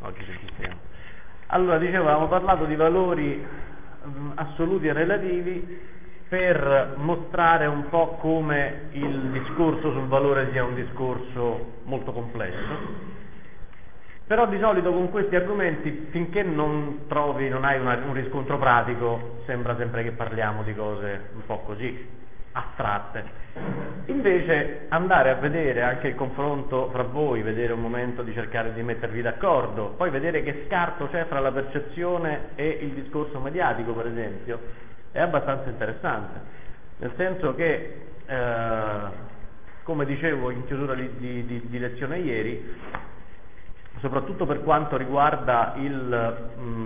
oggi registriamo. Allora, dicevo, avevamo parlato di valori assoluti e relativi per mostrare un po' come il discorso sul valore sia un discorso molto complesso. Però di solito con questi argomenti, finché non hai un riscontro pratico, sembra sempre che parliamo di cose un po' così astratte. Invece andare a vedere anche il confronto fra voi, vedere un momento di cercare di mettervi d'accordo, poi vedere che scarto c'è fra la percezione e il discorso mediatico, per esempio, è abbastanza interessante, nel senso che, come dicevo in chiusura di lezione ieri, soprattutto per quanto riguarda il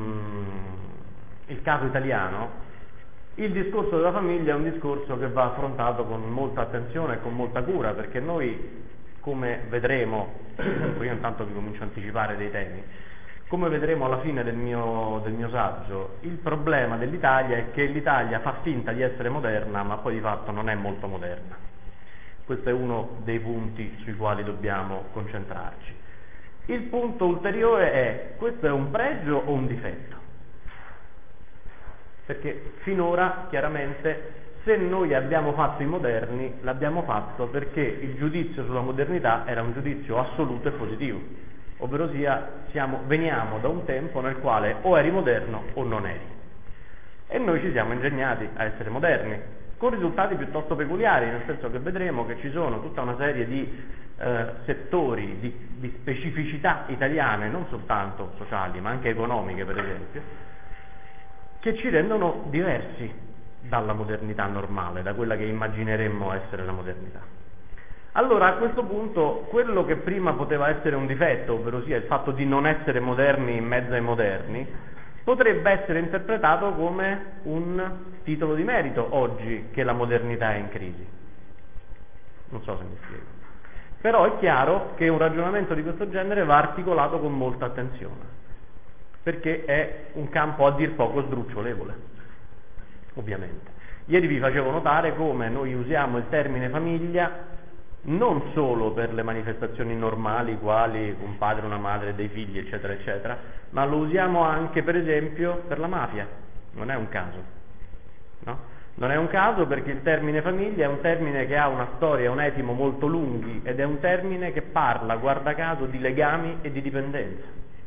caso italiano, il discorso della famiglia è un discorso che va affrontato con molta attenzione e con molta cura, perché noi, come vedremo, io intanto vi comincio a anticipare dei temi, come vedremo alla fine del mio saggio, il problema dell'Italia è che l'Italia fa finta di essere moderna, ma poi di fatto non è molto moderna. Questo è uno dei punti sui quali dobbiamo concentrarci. Il punto ulteriore è: questo è un pregio o un difetto? Perché finora, chiaramente, se noi abbiamo fatto i moderni, l'abbiamo fatto perché il giudizio sulla modernità era un giudizio assoluto e positivo, ovvero sia veniamo da un tempo nel quale o eri moderno o non eri. E noi ci siamo ingegnati a essere moderni, con risultati piuttosto peculiari, nel senso che vedremo che ci sono tutta una serie di settori, di specificità italiane, non soltanto sociali, ma anche economiche, per esempio, che ci rendono diversi dalla modernità normale, da quella che immagineremmo essere la modernità. Allora, a questo punto, quello che prima poteva essere un difetto, ovvero sia il fatto di non essere moderni in mezzo ai moderni, potrebbe essere interpretato come un titolo di merito oggi che la modernità è in crisi. Non so se mi spiego. Però è chiaro che un ragionamento di questo genere va articolato con molta attenzione, perché è un campo a dir poco sdrucciolevole, ovviamente. Ieri vi facevo notare come noi usiamo il termine famiglia non solo per le manifestazioni normali, quali un padre, una madre, dei figli, eccetera, eccetera, ma lo usiamo anche, per esempio, per la mafia. Non è un caso, no? Non è un caso, perché il termine famiglia è un termine che ha una storia e un etimo molto lunghi, ed è un termine che parla, guarda caso, di legami e di dipendenza.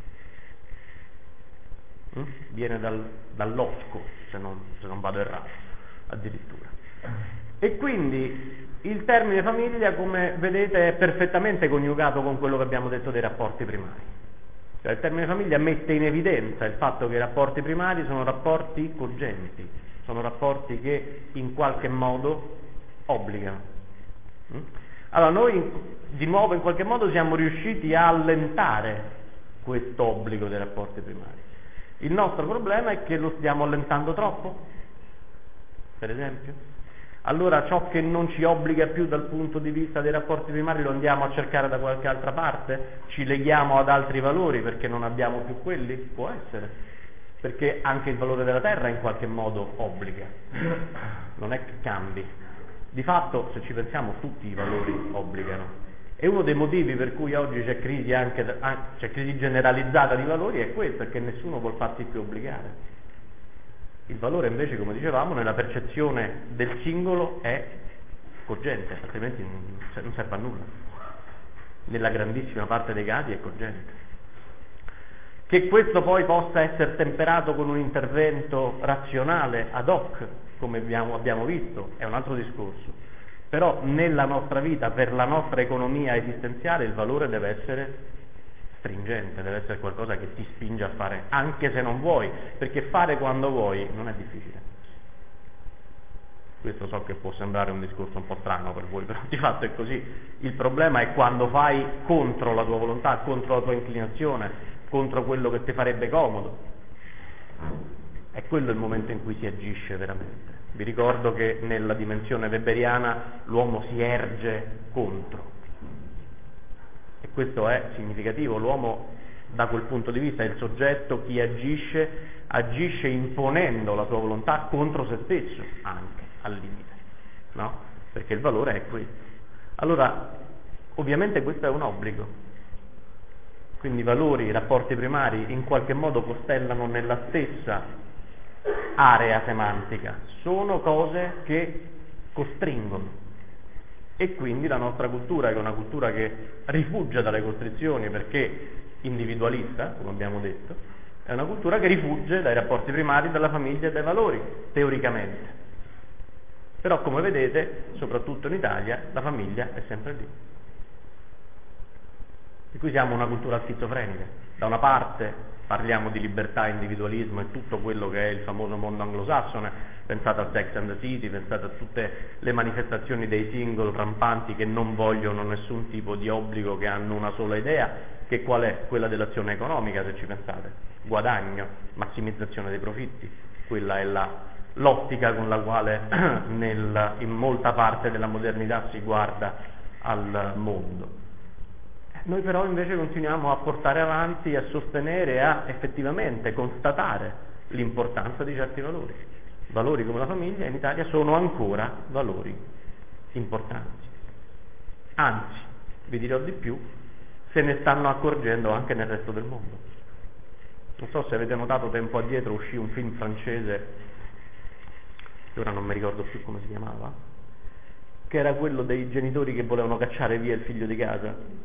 Viene dall'osco, se non vado errato, addirittura. E quindi il termine famiglia, come vedete, è perfettamente coniugato con quello che abbiamo detto dei rapporti primari. Cioè, il termine famiglia mette in evidenza il fatto che i rapporti primari sono rapporti cogenti, sono rapporti che in qualche modo obbligano. Allora, noi di nuovo in qualche modo siamo riusciti a allentare questo obbligo dei rapporti primari. Il nostro problema è che lo stiamo allentando troppo, per esempio. Allora ciò che non ci obbliga più dal punto di vista dei rapporti primari lo andiamo a cercare da qualche altra parte? Ci leghiamo ad altri valori perché non abbiamo più quelli? Può essere. Perché anche il valore della terra in qualche modo obbliga. Non è che cambi. Di fatto, se ci pensiamo, tutti i valori obbligano. E uno dei motivi per cui oggi c'è crisi c'è crisi generalizzata di valori è questo, è che nessuno vuol farsi più obbligare. Il valore invece, come dicevamo, nella percezione del singolo è cogente, altrimenti non serve a nulla. Nella grandissima parte dei casi è cogente. Che questo poi possa essere temperato con un intervento razionale ad hoc, come abbiamo visto, è un altro discorso. Però nella nostra vita, per la nostra economia esistenziale, il valore deve essere stringente, deve essere qualcosa che ti spinge a fare, anche se non vuoi, perché fare quando vuoi non è difficile. Questo so che può sembrare un discorso un po' strano per voi, però di fatto è così. Il problema è quando fai contro la tua volontà, contro la tua inclinazione, contro quello che ti farebbe comodo. È quello il momento in cui si agisce veramente. Vi ricordo che nella dimensione weberiana l'uomo si erge contro, e questo è significativo. L'uomo, da quel punto di vista, è il soggetto chi agisce imponendo la sua volontà contro se stesso, anche al limite, no? Perché il valore è questo. Allora, ovviamente questo è un obbligo, Quindi i valori, i rapporti primari in qualche modo costellano nella stessa area semantica, sono cose che costringono. E quindi la nostra cultura, che è una cultura che rifugge dalle costrizioni perché individualista, come abbiamo detto, è una cultura che rifugge dai rapporti primari, dalla famiglia e dai valori, teoricamente. Però, come vedete, soprattutto in Italia, la famiglia è sempre lì. Per cui siamo una cultura schizofrenica. Da una parte parliamo di libertà, individualismo e tutto quello che è il famoso mondo anglosassone, pensate a Sex and the City, pensate a tutte le manifestazioni dei single rampanti che non vogliono nessun tipo di obbligo, che hanno una sola idea, che qual è? Quella dell'azione economica, se ci pensate. Guadagno, massimizzazione dei profitti, quella è l'ottica con la quale in molta parte della modernità si guarda al mondo. Noi però invece continuiamo a portare avanti, a sostenere, a effettivamente constatare l'importanza di certi valori. Valori come la famiglia in Italia sono ancora valori importanti. Anzi, vi dirò di più, se ne stanno accorgendo anche nel resto del mondo. Non so se avete notato, tempo addietro uscì un film francese, che ora non mi ricordo più come si chiamava, che era quello dei genitori che volevano cacciare via il figlio di casa.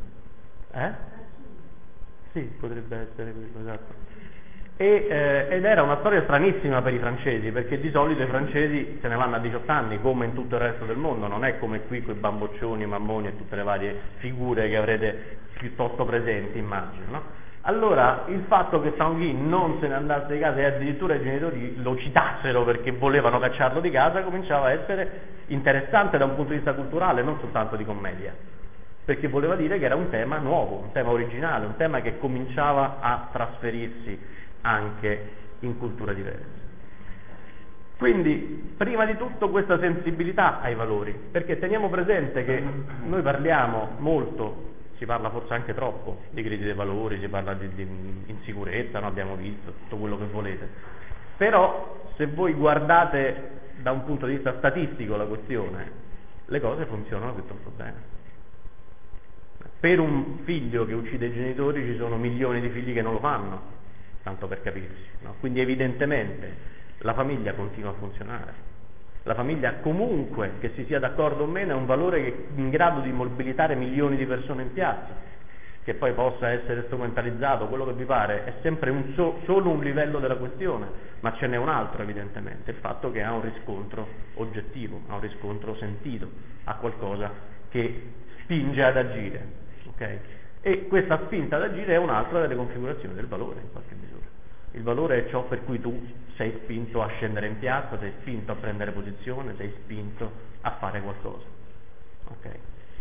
Sì, potrebbe essere quello, esatto. Ed era una storia stranissima per i francesi, perché di solito i francesi se ne vanno a 18 anni, come in tutto il resto del mondo, non è come qui con i bamboccioni, i mammoni e tutte le varie figure che avrete piuttosto presenti, immagino, no? Allora, il fatto che Tanguy non se ne andasse di casa e addirittura i genitori lo citassero perché volevano cacciarlo di casa, cominciava a essere interessante da un punto di vista culturale, non soltanto di commedia, perché voleva dire che era un tema nuovo, un tema originale, un tema che cominciava a trasferirsi anche in culture diverse. Quindi, prima di tutto, questa sensibilità ai valori, perché teniamo presente che noi parliamo molto, si parla forse anche troppo di crisi dei valori, si parla di insicurezza, no? Abbiamo visto tutto quello che volete, però se voi guardate da un punto di vista statistico la questione, le cose funzionano piuttosto bene. Per un figlio che uccide i genitori ci sono milioni di figli che non lo fanno, tanto per capirsi, no? Quindi evidentemente la famiglia continua a funzionare. La famiglia, comunque, che si sia d'accordo o meno, è un valore che è in grado di mobilitare milioni di persone in piazza, che poi possa essere strumentalizzato, quello che vi pare, è sempre solo un livello della questione, ma ce n'è un altro evidentemente, il fatto che ha un riscontro oggettivo, ha un riscontro sentito, ha qualcosa che spinge ad agire. Okay? E questa spinta ad agire è un'altra delle configurazioni del valore, in qualche misura. Il valore è ciò per cui tu sei spinto a scendere in piazza, sei spinto a prendere posizione, sei spinto a fare qualcosa. Okay?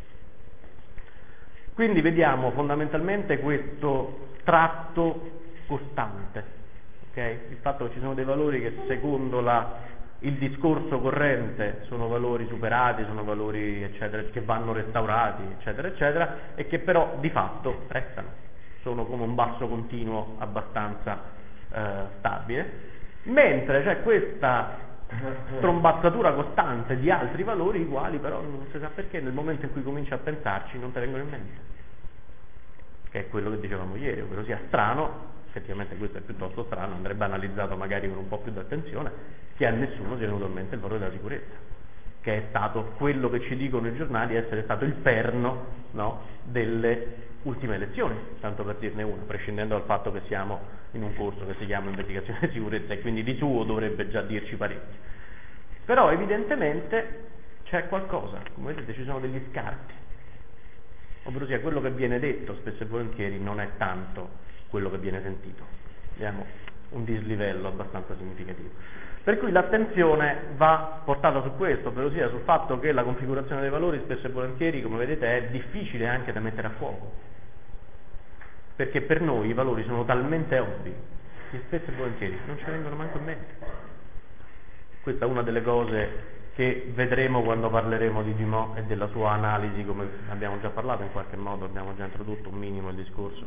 Quindi vediamo fondamentalmente questo tratto costante, okay? Il fatto che ci sono dei valori che secondo il discorso corrente sono valori superati, sono valori eccetera, che vanno restaurati, eccetera, eccetera, e che però di fatto restano, sono come un basso continuo abbastanza stabile, mentre c'è questa trombazzatura costante di altri valori, i quali però non si sa perché nel momento in cui cominci a pensarci non te vengono in mente, che è quello che dicevamo ieri, ovvero sia strano, effettivamente questo è piuttosto strano, andrebbe analizzato magari con un po' più di attenzione, che a nessuno sia venuto in mente il valore della sicurezza, che è stato quello che ci dicono i giornali essere stato il perno, no, delle ultime elezioni, tanto per dirne una, prescindendo dal fatto che siamo in un corso che si chiama investigazione di sicurezza e quindi di suo dovrebbe già dirci parecchio. Però evidentemente c'è qualcosa, come vedete ci sono degli scarti, ovvero sia quello che viene detto spesso e volentieri non è tanto quello che viene sentito. Abbiamo un dislivello abbastanza significativo. Per cui l'attenzione va portata su questo, ovvero sia sul fatto che la configurazione dei valori spesso e volentieri, come vedete, è difficile anche da mettere a fuoco, perché per noi i valori sono talmente ovvi che spesso e volentieri non ci vengono manco in mente. Questa è una delle cose che vedremo quando parleremo di Dumont e della sua analisi, come abbiamo già parlato in qualche modo, abbiamo già introdotto un minimo il discorso.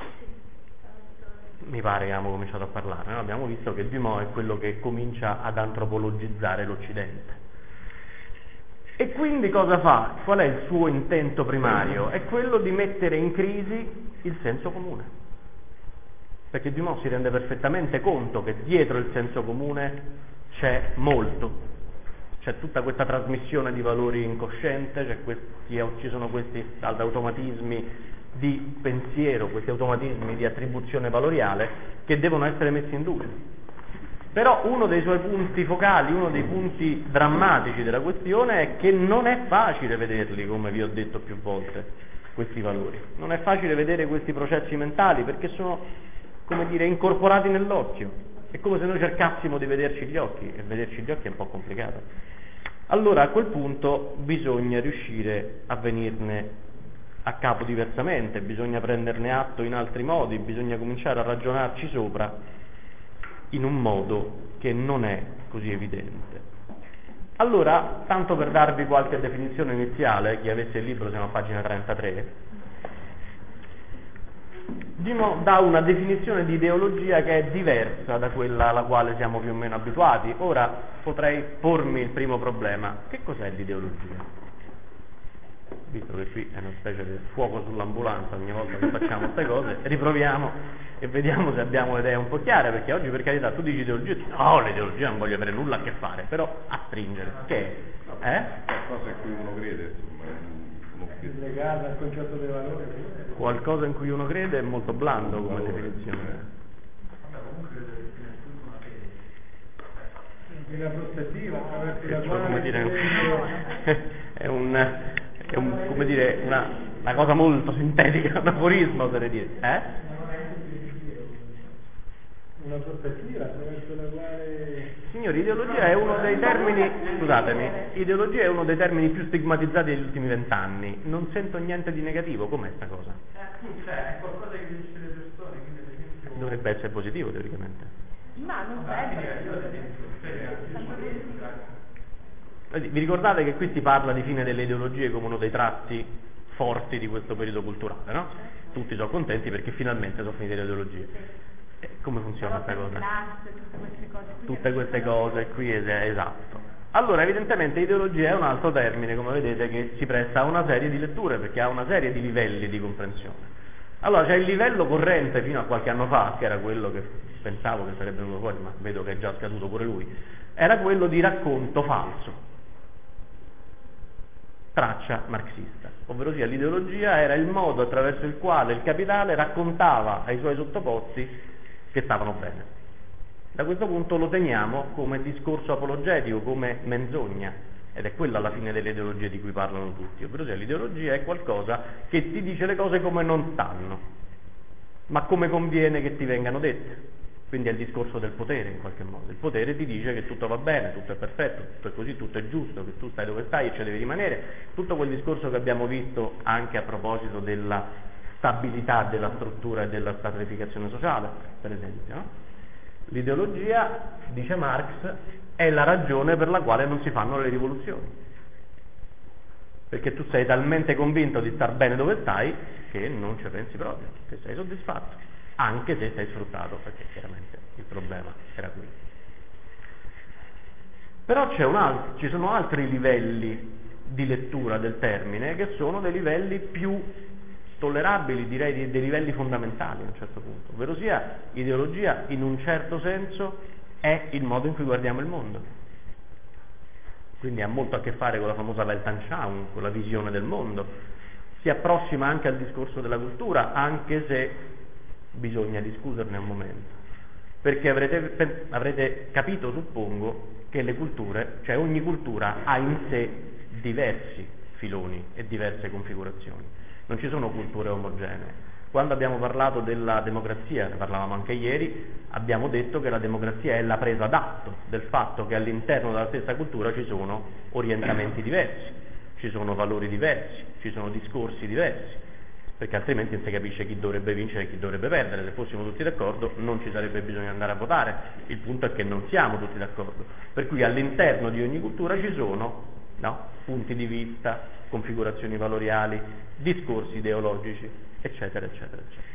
Mi pare che abbiamo cominciato a parlare, no? Abbiamo visto che Dumont è quello che comincia ad antropologizzare l'Occidente. E quindi cosa fa? Qual è il suo intento primario? È quello di mettere in crisi il senso comune. Perché Dumont si rende perfettamente conto che dietro il senso comune c'è molto. C'è tutta questa trasmissione di valori incosciente, ci sono questi automatismi di pensiero, questi automatismi di attribuzione valoriale che devono essere messi in dubbio. Però uno dei suoi punti focali, uno dei punti drammatici della questione è che non è facile vederli, come vi ho detto più volte, questi valori. Non è facile vedere questi processi mentali perché sono, come dire, incorporati nell'occhio. È come se noi cercassimo di vederci gli occhi, e vederci gli occhi è un po' complicato. Allora a quel punto bisogna riuscire a venirne a capo diversamente, bisogna prenderne atto in altri modi, bisogna cominciare a ragionarci sopra in un modo che non è così evidente. Allora, tanto per darvi qualche definizione iniziale, chi avesse il libro siamo a pagina 33, Dumont dà una definizione di ideologia che è diversa da quella alla quale siamo più o meno abituati. Ora potrei pormi il primo problema: che cos'è l'ideologia? Visto che qui è una specie di fuoco sull'ambulanza ogni volta che facciamo queste cose, riproviamo e vediamo se abbiamo le idee un po' chiare, perché oggi, per carità, tu dici ideologia e dici no, l'ideologia non voglio avere nulla a che fare, però a stringere, che è? Qualcosa in cui uno crede, insomma, legata al concetto dei valori. Qualcosa in cui uno crede è molto blando come definizione. Una prospettiva attraverso la Come quale dire, è come dire, una cosa molto sintetica, un aforisma, oserei dire. una prospettiva attraverso la quale... Signori, ideologia è uno dei termini, scusatemi, ideologia è uno dei termini più stigmatizzati degli ultimi 20 anni. Non sento niente di negativo, com'è sta cosa? Cioè, è qualcosa che dice le persone, quindi ad esempio... Dovrebbe essere positivo, teoricamente. Ma non Vi ricordate che qui si parla di fine delle ideologie come uno dei tratti forti di questo periodo culturale, no? Tutti sono contenti perché finalmente sono finite le ideologie. Come funziona questa cosa? Tutte queste cose qui, esatto. Allora, evidentemente ideologia è un altro termine, come vedete, che si presta a una serie di letture, perché ha una serie di livelli di comprensione. Allora, c'è il livello corrente fino a qualche anno fa, che era quello che pensavo che sarebbe venuto fuori, ma vedo che è già scaduto pure lui, era quello di racconto falso, traccia marxista, ovvero sia l'ideologia era il modo attraverso il quale il capitale raccontava ai suoi sottoposti che stavano bene. Da questo punto lo teniamo come discorso apologetico, come menzogna, ed è quella alla fine delle ideologie di cui parlano tutti, ovvero sia l'ideologia è qualcosa che ti dice le cose come non stanno, ma come conviene che ti vengano dette. Quindi è il discorso del potere in qualche modo. Il potere ti dice che tutto va bene, tutto è perfetto, tutto è così, tutto è giusto, che tu stai dove stai e ci devi rimanere. Tutto quel discorso che abbiamo visto anche a proposito della stabilità della struttura e della stratificazione sociale, per esempio. No? L'ideologia, dice Marx, è la ragione per la quale non si fanno le rivoluzioni. Perché tu sei talmente convinto di star bene dove stai che non ci pensi proprio, che sei soddisfatto, anche se sei sfruttato, perché chiaramente il problema era quello. Però ci sono altri livelli di lettura del termine che sono dei livelli più tollerabili, direi dei livelli fondamentali a un certo punto, ovvero sia ideologia in un certo senso è il modo in cui guardiamo il mondo, quindi ha molto a che fare con la famosa Weltanschauung, con la visione del mondo, si approssima anche al discorso della cultura, anche se bisogna discuterne un momento, perché avrete capito, suppongo, che le culture, cioè ogni cultura ha in sé diversi filoni e diverse configurazioni. Non ci sono culture omogenee. Quando abbiamo parlato della democrazia, ne parlavamo anche ieri, abbiamo detto che la democrazia è la presa d'atto del fatto che all'interno della stessa cultura ci sono orientamenti diversi, ci sono valori diversi, ci sono discorsi diversi, perché altrimenti non si capisce chi dovrebbe vincere e chi dovrebbe perdere. Se fossimo tutti d'accordo non ci sarebbe bisogno di andare a votare. Il punto è che non siamo tutti d'accordo, per cui all'interno di ogni cultura ci sono punti di vista, configurazioni valoriali, discorsi ideologici, eccetera, eccetera, eccetera.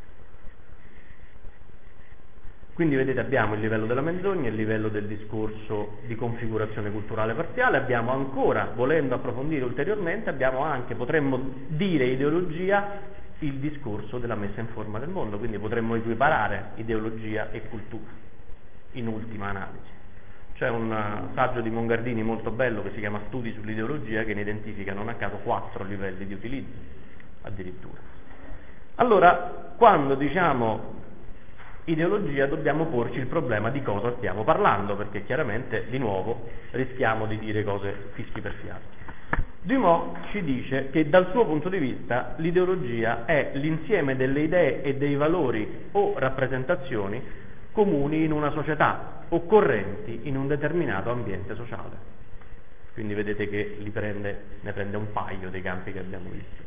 Quindi vedete, abbiamo il livello della menzogna, il livello del discorso di configurazione culturale parziale, abbiamo ancora, volendo approfondire ulteriormente, abbiamo anche, potremmo dire, ideologia il discorso della messa in forma del mondo, quindi potremmo equiparare ideologia e cultura, in ultima analisi. C'è un saggio di Mongardini molto bello che si chiama Studi sull'ideologia, che ne identifica non a caso 4 livelli di utilizzo, addirittura. Allora, quando diciamo ideologia dobbiamo porci il problema di cosa stiamo parlando, perché chiaramente, di nuovo, rischiamo di dire cose fischi per fiaschi. Dumont ci dice che dal suo punto di vista l'ideologia è l'insieme delle idee e dei valori o rappresentazioni comuni in una società, occorrenti in un determinato ambiente sociale. Quindi vedete che ne prende un paio dei campi che abbiamo visto.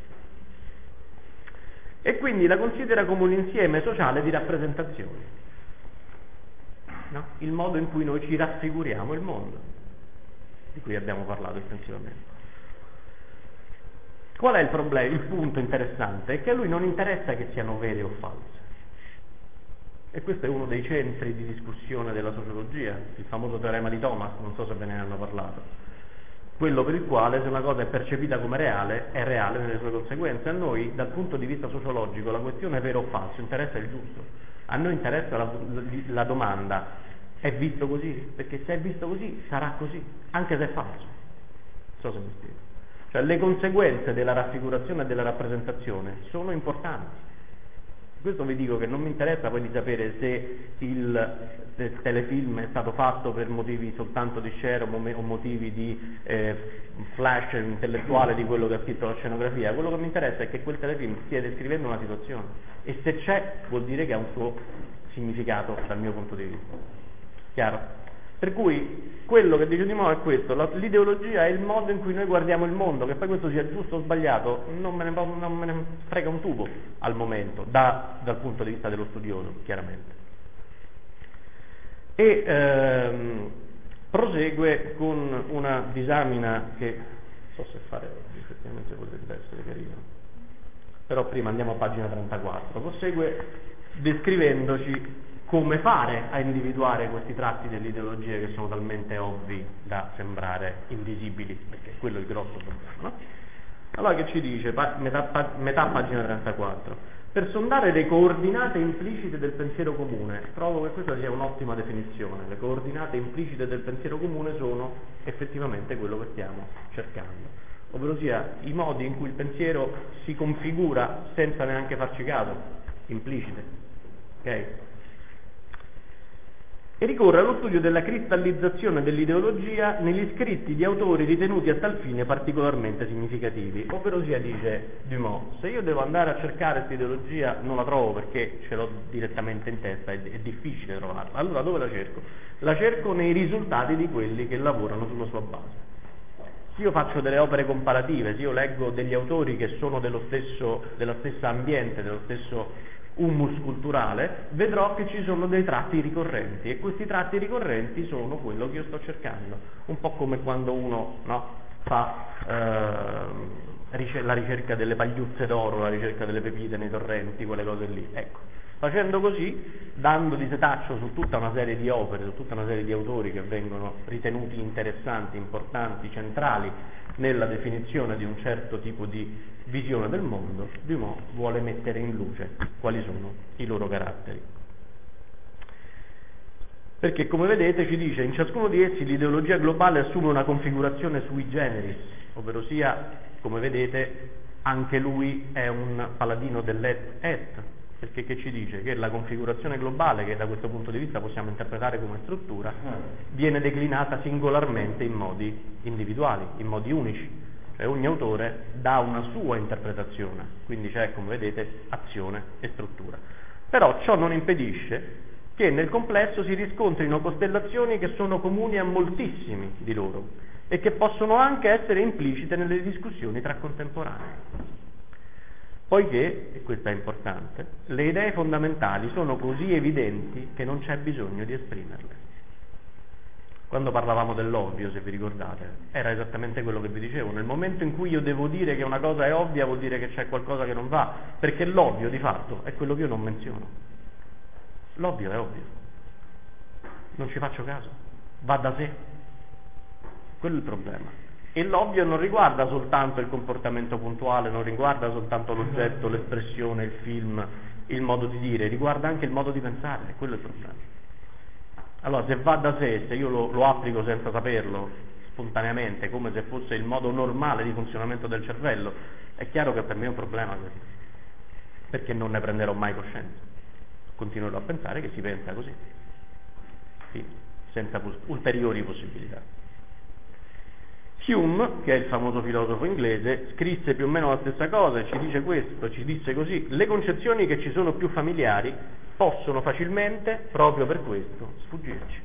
E quindi la considera come un insieme sociale di rappresentazioni, no? Il modo in cui noi ci raffiguriamo il mondo, di cui abbiamo parlato estensivamente. Qual è il problema? Il punto interessante è che a lui non interessa che siano vere o false. E questo è uno dei centri di discussione della sociologia, il famoso teorema di Thomas, non so se ve ne hanno parlato. Quello per il quale se una cosa è percepita come reale, è reale nelle sue conseguenze. A noi, dal punto di vista sociologico, la questione vero o falso interessa il giusto. A noi interessa la domanda, è visto così? Perché se è visto così, sarà così, anche se è falso. Non so se mi spiego. Cioè le conseguenze della raffigurazione e della rappresentazione sono importanti. Questo vi dico che non mi interessa poi di sapere se il telefilm è stato fatto per motivi soltanto di share o motivi di flash intellettuale di quello che ha scritto la scenografia. Quello che mi interessa è che quel telefilm stia descrivendo una situazione, e se c'è vuol dire che ha un suo significato dal mio punto di vista. Chiaro? Per cui quello che dice Dumont è questo: l'ideologia è il modo in cui noi guardiamo il mondo, che poi questo sia giusto o sbagliato non me ne frega un tubo al momento, dal punto di vista dello studioso, chiaramente. E prosegue con una disamina che non so se fare oggi, effettivamente potrebbe essere carino, però prima andiamo a pagina 34. Prosegue descrivendoci come fare a individuare questi tratti dell'ideologia che sono talmente ovvi da sembrare invisibili, perché è quello il grosso problema, no? Allora che ci dice, metà pagina 34, per sondare le coordinate implicite del pensiero comune. Trovo che questa sia un'ottima definizione. Le coordinate implicite del pensiero comune sono effettivamente quello che stiamo cercando, ovvero sia i modi in cui il pensiero si configura senza neanche farci caso, implicite, ok? E ricorre allo studio della cristallizzazione dell'ideologia negli scritti di autori ritenuti a tal fine particolarmente significativi. Ovvero sia, dice Dumont, se io devo andare a cercare questa ideologia non la trovo perché ce l'ho direttamente in testa, è difficile trovarla. Allora dove la cerco? La cerco nei risultati di quelli che lavorano sulla sua base. Se io faccio delle opere comparative, se io leggo degli autori che sono della stessa ambiente, dello stesso humus culturale, vedrò che ci sono dei tratti ricorrenti, e questi tratti ricorrenti sono quello che io sto cercando, un po' come quando uno, no, fa la ricerca delle pagliuzze d'oro, la ricerca delle pepite nei torrenti, quelle cose lì. Ecco, facendo così, dando di setaccio su tutta una serie di opere, su tutta una serie di autori che vengono ritenuti interessanti, importanti, centrali nella definizione di un certo tipo di visione del mondo, Dumont vuole mettere in luce quali sono i loro caratteri. Perché, come vedete, ci dice, in ciascuno di essi l'ideologia globale assume una configurazione sui generis, ovvero sia, come vedete, anche lui è un paladino dell'et, perché che ci dice? Che la configurazione globale, che da questo punto di vista possiamo interpretare come struttura, viene declinata singolarmente in modi individuali, in modi unici. Cioè ogni autore dà una sua interpretazione, quindi c'è, come vedete, azione e struttura. Però ciò non impedisce che nel complesso si riscontrino costellazioni che sono comuni a moltissimi di loro e che possono anche essere implicite nelle discussioni tra contemporanei. Poiché, e questo è importante, le idee fondamentali sono così evidenti che non c'è bisogno di esprimerle. Quando parlavamo dell'ovvio, se vi ricordate, era esattamente quello che vi dicevo. Nel momento in cui io devo dire che una cosa è ovvia, vuol dire che c'è qualcosa che non va, perché l'ovvio di fatto è quello che io non menziono. L'ovvio è ovvio, non ci faccio caso, va da sé. Quello è il problema. E l'ovvio non riguarda soltanto il comportamento puntuale, non riguarda soltanto l'oggetto, l'espressione, il film, il modo di dire, riguarda anche il modo di pensare, quello è il problema. Allora, se va da sé, se io lo applico senza saperlo, spontaneamente, come se fosse il modo normale di funzionamento del cervello, è chiaro che per me è un problema questo, perché non ne prenderò mai coscienza. Continuerò a pensare che si pensa così, sì, senza ulteriori possibilità. Hume, che è il famoso filosofo inglese, scrisse più o meno la stessa cosa, ci dice questo, ci disse così: le concezioni che ci sono più familiari possono facilmente, proprio per questo, sfuggirci,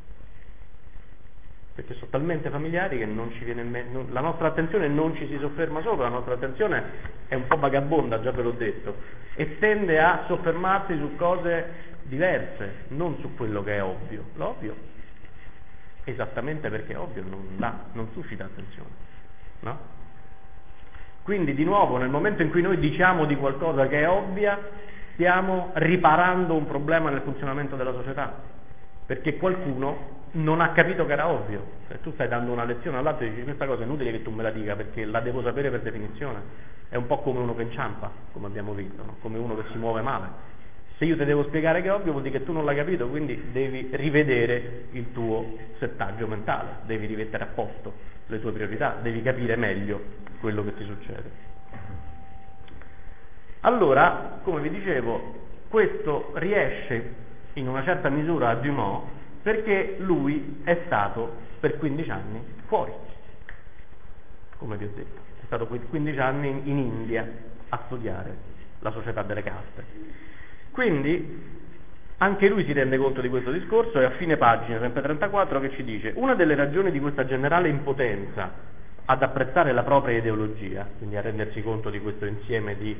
perché sono talmente familiari che non ci viene la nostra attenzione non ci si sofferma sopra, la nostra attenzione è un po' vagabonda, già ve l'ho detto, e tende a soffermarsi su cose diverse, non su quello che è ovvio. L'ovvio, esattamente perché è ovvio, non suscita attenzione, no? Quindi di nuovo, nel momento in cui noi diciamo di qualcosa che è ovvia, stiamo riparando un problema nel funzionamento della società, perché qualcuno non ha capito che era ovvio. Se tu stai dando una lezione all'altro e dici questa cosa è inutile che tu me la dica perché la devo sapere per definizione, è un po' come uno che inciampa, come abbiamo visto, no? Come uno che si muove male. Se io ti devo spiegare che è ovvio vuol dire che tu non l'hai capito, quindi devi rivedere il tuo settaggio mentale, devi rimettere a posto le tue priorità, devi capire meglio quello che ti succede. Allora, come vi dicevo, questo riesce in una certa misura a Dumont perché lui è stato per 15 anni fuori, come vi ho detto, è stato per 15 anni in India a studiare la società delle caste. Quindi anche lui si rende conto di questo discorso e a fine pagina, sempre 34, che ci dice: una delle ragioni di questa generale impotenza ad apprezzare la propria ideologia, quindi a rendersi conto di questo insieme di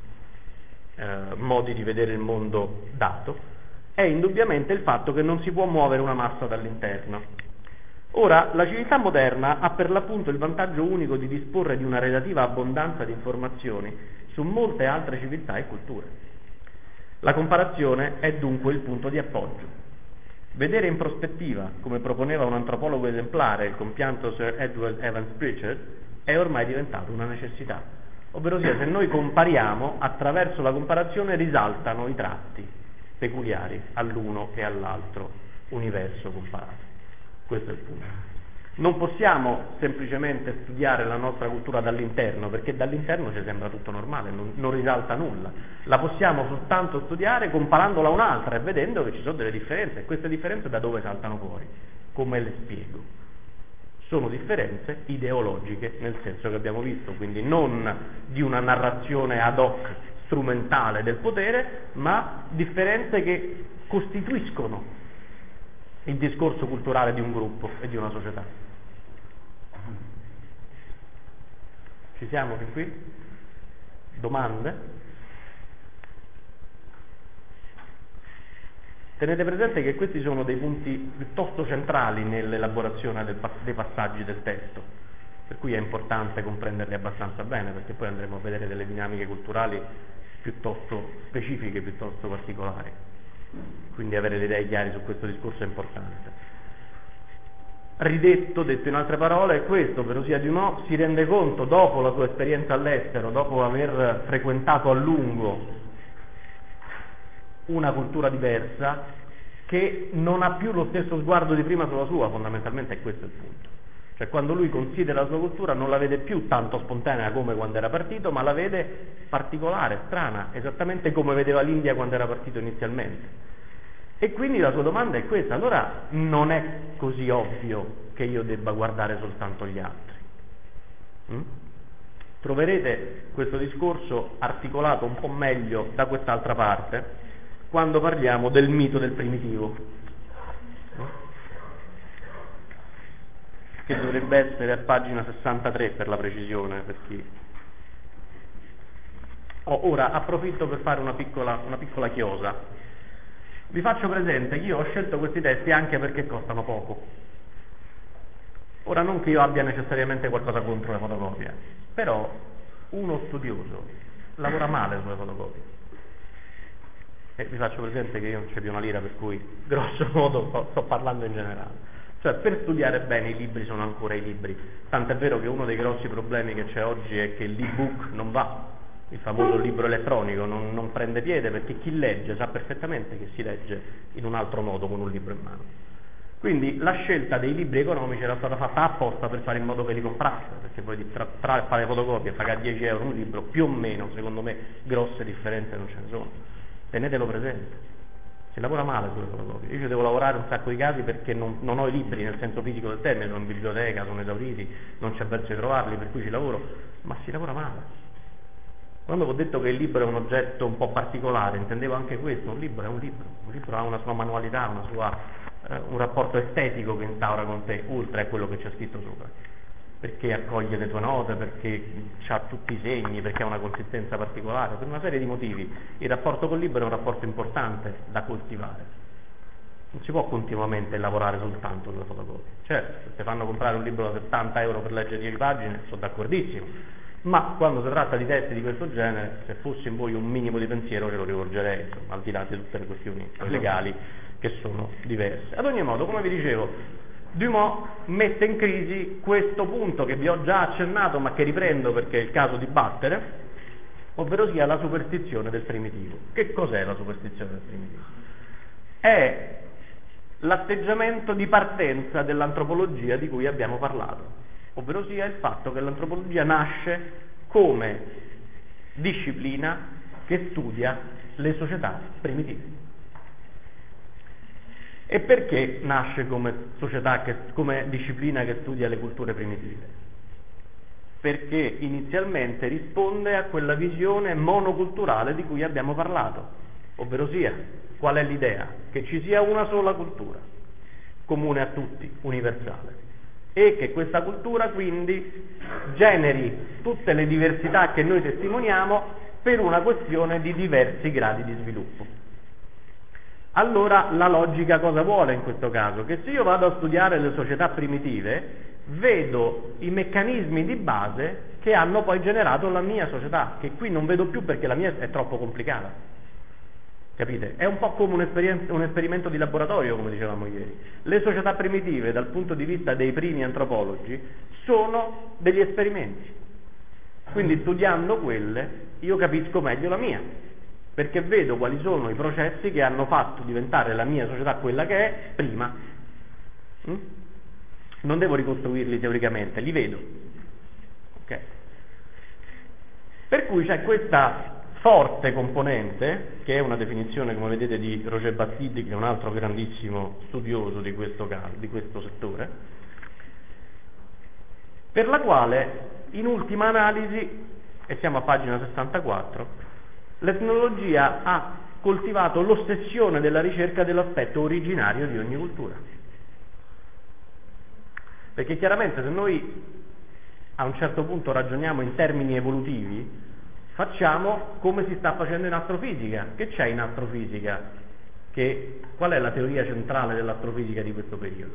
modi di vedere il mondo dato, è indubbiamente il fatto che non si può muovere una massa dall'interno. Ora, la civiltà moderna ha per l'appunto il vantaggio unico di disporre di una relativa abbondanza di informazioni su molte altre civiltà e culture. La comparazione è dunque il punto di appoggio. Vedere in prospettiva, come proponeva un antropologo esemplare, il compianto Sir Edward Evans Pritchard, è ormai diventato una necessità. Ovverosia, se noi compariamo, attraverso la comparazione risaltano i tratti peculiari all'uno e all'altro universo comparato. Questo è il punto. Non possiamo semplicemente studiare la nostra cultura dall'interno, perché dall'interno ci sembra tutto normale, non risalta nulla. La possiamo soltanto studiare comparandola a un'altra e vedendo che ci sono delle differenze. E queste differenze da dove saltano fuori? Come le spiego? Sono differenze ideologiche, nel senso che abbiamo visto, quindi non di una narrazione ad hoc strumentale del potere, ma differenze che costituiscono il discorso culturale di un gruppo e di una società. Ci siamo fin qui? Domande? Tenete presente che questi sono dei punti piuttosto centrali nell'elaborazione dei passaggi del testo, per cui è importante comprenderli abbastanza bene, perché poi andremo a vedere delle dinamiche culturali piuttosto specifiche, piuttosto particolari. Quindi avere le idee chiare su questo discorso è importante. Ridetto, detto in altre parole, questo Perosia Dumont si rende conto, dopo la sua esperienza all'estero, dopo aver frequentato a lungo una cultura diversa, che non ha più lo stesso sguardo di prima sulla sua, fondamentalmente è questo il punto. Cioè, quando lui considera la sua cultura non la vede più tanto spontanea come quando era partito, ma la vede particolare, strana, esattamente come vedeva l'India quando era partito inizialmente. E quindi la sua domanda è questa: allora non è così ovvio che io debba guardare soltanto gli altri? Troverete questo discorso articolato un po' meglio da quest'altra parte quando parliamo del mito del primitivo, che dovrebbe essere a pagina 63 per la precisione, per chi... ora approfitto per fare una piccola chiosa. Vi faccio presente che io ho scelto questi testi anche perché costano poco. Ora, non che io abbia necessariamente qualcosa contro le fotocopie, però uno studioso lavora male sulle fotocopie. E vi faccio presente che io non c'è più una lira, per cui grosso modo sto parlando in generale. Cioè, per studiare bene i libri sono ancora i libri, tant'è vero che uno dei grossi problemi che c'è oggi è che l'ebook non va, il famoso libro elettronico non prende piede, perché chi legge sa perfettamente che si legge in un altro modo con un libro in mano. Quindi la scelta dei libri economici era stata fatta apposta per fare in modo che li compraste, perché poi tra fare fotocopie e pagare 10 euro un libro, più o meno, secondo me, grosse differenze non ce ne sono. Tenetelo presente. Si lavora male sulle fotocopie. Io ci devo lavorare un sacco di casi perché non ho i libri nel senso fisico del termine, sono in biblioteca, sono esauriti, non c'è verso di trovarli, per cui ci lavoro, ma si lavora male. Quando vi ho detto che il libro è un oggetto un po' particolare, intendevo anche questo: un libro è un libro ha una sua manualità, un rapporto estetico che instaura con te, oltre a quello che c'è scritto sopra, perché accoglie le tue note, perché ha tutti i segni, perché ha una consistenza particolare, per una serie di motivi. Il rapporto col libro è un rapporto importante da coltivare. Non si può continuamente lavorare soltanto sulle fotocopie. Certo, se ti fanno comprare un libro da 70 euro per leggere 10 pagine, sono d'accordissimo, ma quando si tratta di testi di questo genere, se fossi in voi un minimo di pensiero ce lo rivolgerei, insomma, al di là di tutte le questioni legali che sono diverse. Ad ogni modo, come vi dicevo, Dumas mette in crisi questo punto che vi ho già accennato, ma che riprendo perché è il caso di battere, ovvero sia la superstizione del primitivo. Che cos'è la superstizione del primitivo? È l'atteggiamento di partenza dell'antropologia di cui abbiamo parlato, ovvero sia il fatto che l'antropologia nasce come disciplina che studia le società primitive. E perché nasce come come disciplina che studia le culture primitive? Perché inizialmente risponde a quella visione monoculturale di cui abbiamo parlato, ovvero sia, qual è l'idea? Che ci sia una sola cultura, comune a tutti, universale, e che questa cultura quindi generi tutte le diversità che noi testimoniamo per una questione di diversi gradi di sviluppo. Allora la logica cosa vuole in questo caso? Che se io vado a studiare le società primitive, vedo i meccanismi di base che hanno poi generato la mia società, che qui non vedo più perché la mia è troppo complicata. Capite? È un po' come un esperimento di laboratorio, come dicevamo ieri. Le società primitive, dal punto di vista dei primi antropologi, sono degli esperimenti. Quindi studiando quelle io capisco meglio la mia, perché vedo quali sono i processi che hanno fatto diventare la mia società quella che è prima. Non devo ricostruirli teoricamente, li vedo. Okay. Per cui c'è questa forte componente, che è una definizione, come vedete, di Roger Bastide, che è un altro grandissimo studioso di questo settore, per la quale, in ultima analisi, e siamo a pagina 64, l'etnologia ha coltivato l'ossessione della ricerca dell'aspetto originario di ogni cultura. Perché chiaramente se noi a un certo punto ragioniamo in termini evolutivi, facciamo come si sta facendo in astrofisica. Che c'è in astrofisica? Qual è la teoria centrale dell'astrofisica di questo periodo?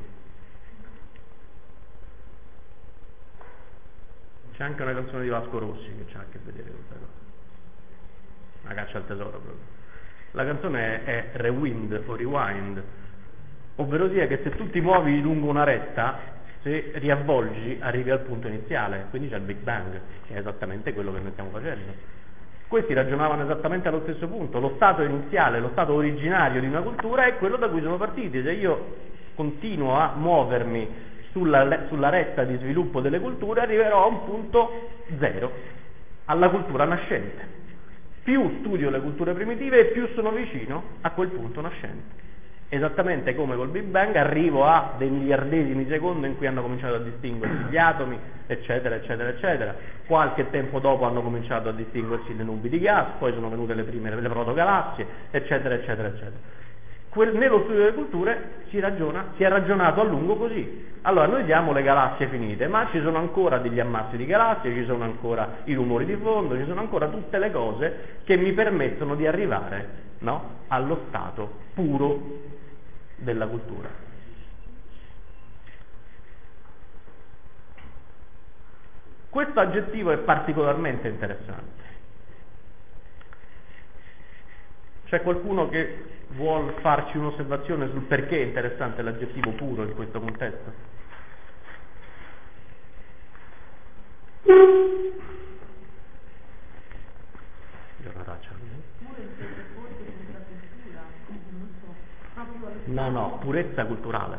C'è anche una canzone di Vasco Rossi che ha a che vedere con questa cosa. Una caccia al tesoro proprio. La canzone è Rewind o Rewind, ovvero sia che se tu ti muovi lungo una retta, se riavvolgi arrivi al punto iniziale, quindi c'è il Big Bang, che è esattamente quello che noi stiamo facendo. Questi ragionavano esattamente allo stesso punto: lo stato iniziale, lo stato originario di una cultura è quello da cui sono partiti. Se io continuo a muovermi sulla retta di sviluppo delle culture, arriverò a un punto zero, alla cultura nascente. Più studio le culture primitive e più sono vicino a quel punto nascente. Esattamente come col Big Bang arrivo a dei miliardesimi di secondo in cui hanno cominciato a distinguersi gli atomi, eccetera, eccetera, eccetera. Qualche tempo dopo hanno cominciato a distinguersi le nubi di gas, poi sono venute le protogalassie, eccetera, eccetera, eccetera. Nello studio delle culture si è ragionato a lungo così. Allora noi diamo le galassie finite, ma ci sono ancora degli ammassi di galassie, ci sono ancora i rumori di fondo, ci sono ancora tutte le cose che mi permettono di arrivare, no, allo stato puro della cultura. Questo aggettivo è particolarmente interessante. C'è qualcuno che vuol farci un'osservazione sul perché è interessante l'aggettivo puro in questo contesto? No, purezza culturale.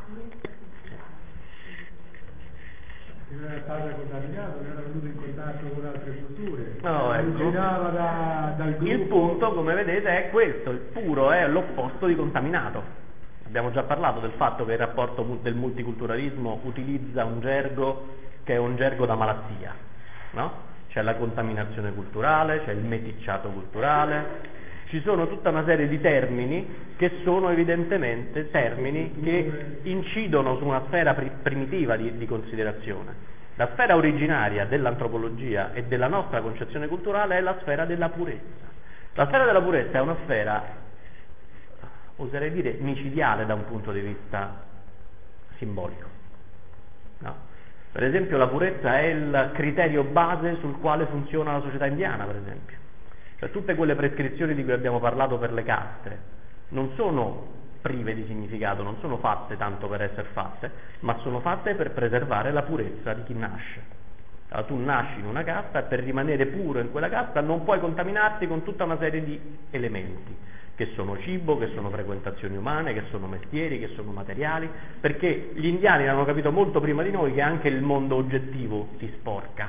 Non era stato contaminato, non era venuto in contatto con altre culture. No, ecco. Originava dal gruppo. Il punto, come vedete, è questo: il puro è l'opposto di contaminato. Abbiamo già parlato del fatto che il rapporto del multiculturalismo utilizza un gergo che è un gergo da malattia, no? C'è la contaminazione culturale, c'è il meticciato culturale, ci sono tutta una serie di termini che sono evidentemente termini che incidono su una sfera primitiva di considerazione. La sfera originaria dell'antropologia e della nostra concezione culturale è la sfera della purezza. La sfera della purezza è una sfera, oserei dire, micidiale da un punto di vista simbolico, no? Per esempio la purezza è il criterio base sul quale funziona la società indiana, per esempio. Cioè tutte quelle prescrizioni di cui abbiamo parlato per le caste non sono prive di significato, non sono fatte tanto per essere fatte, ma sono fatte per preservare la purezza di chi nasce. Allora, tu nasci in una casta e per rimanere puro in quella casta non puoi contaminarti con tutta una serie di elementi, che sono cibo, che sono frequentazioni umane, che sono mestieri, che sono materiali, perché gli indiani hanno capito molto prima di noi che anche il mondo oggettivo si sporca,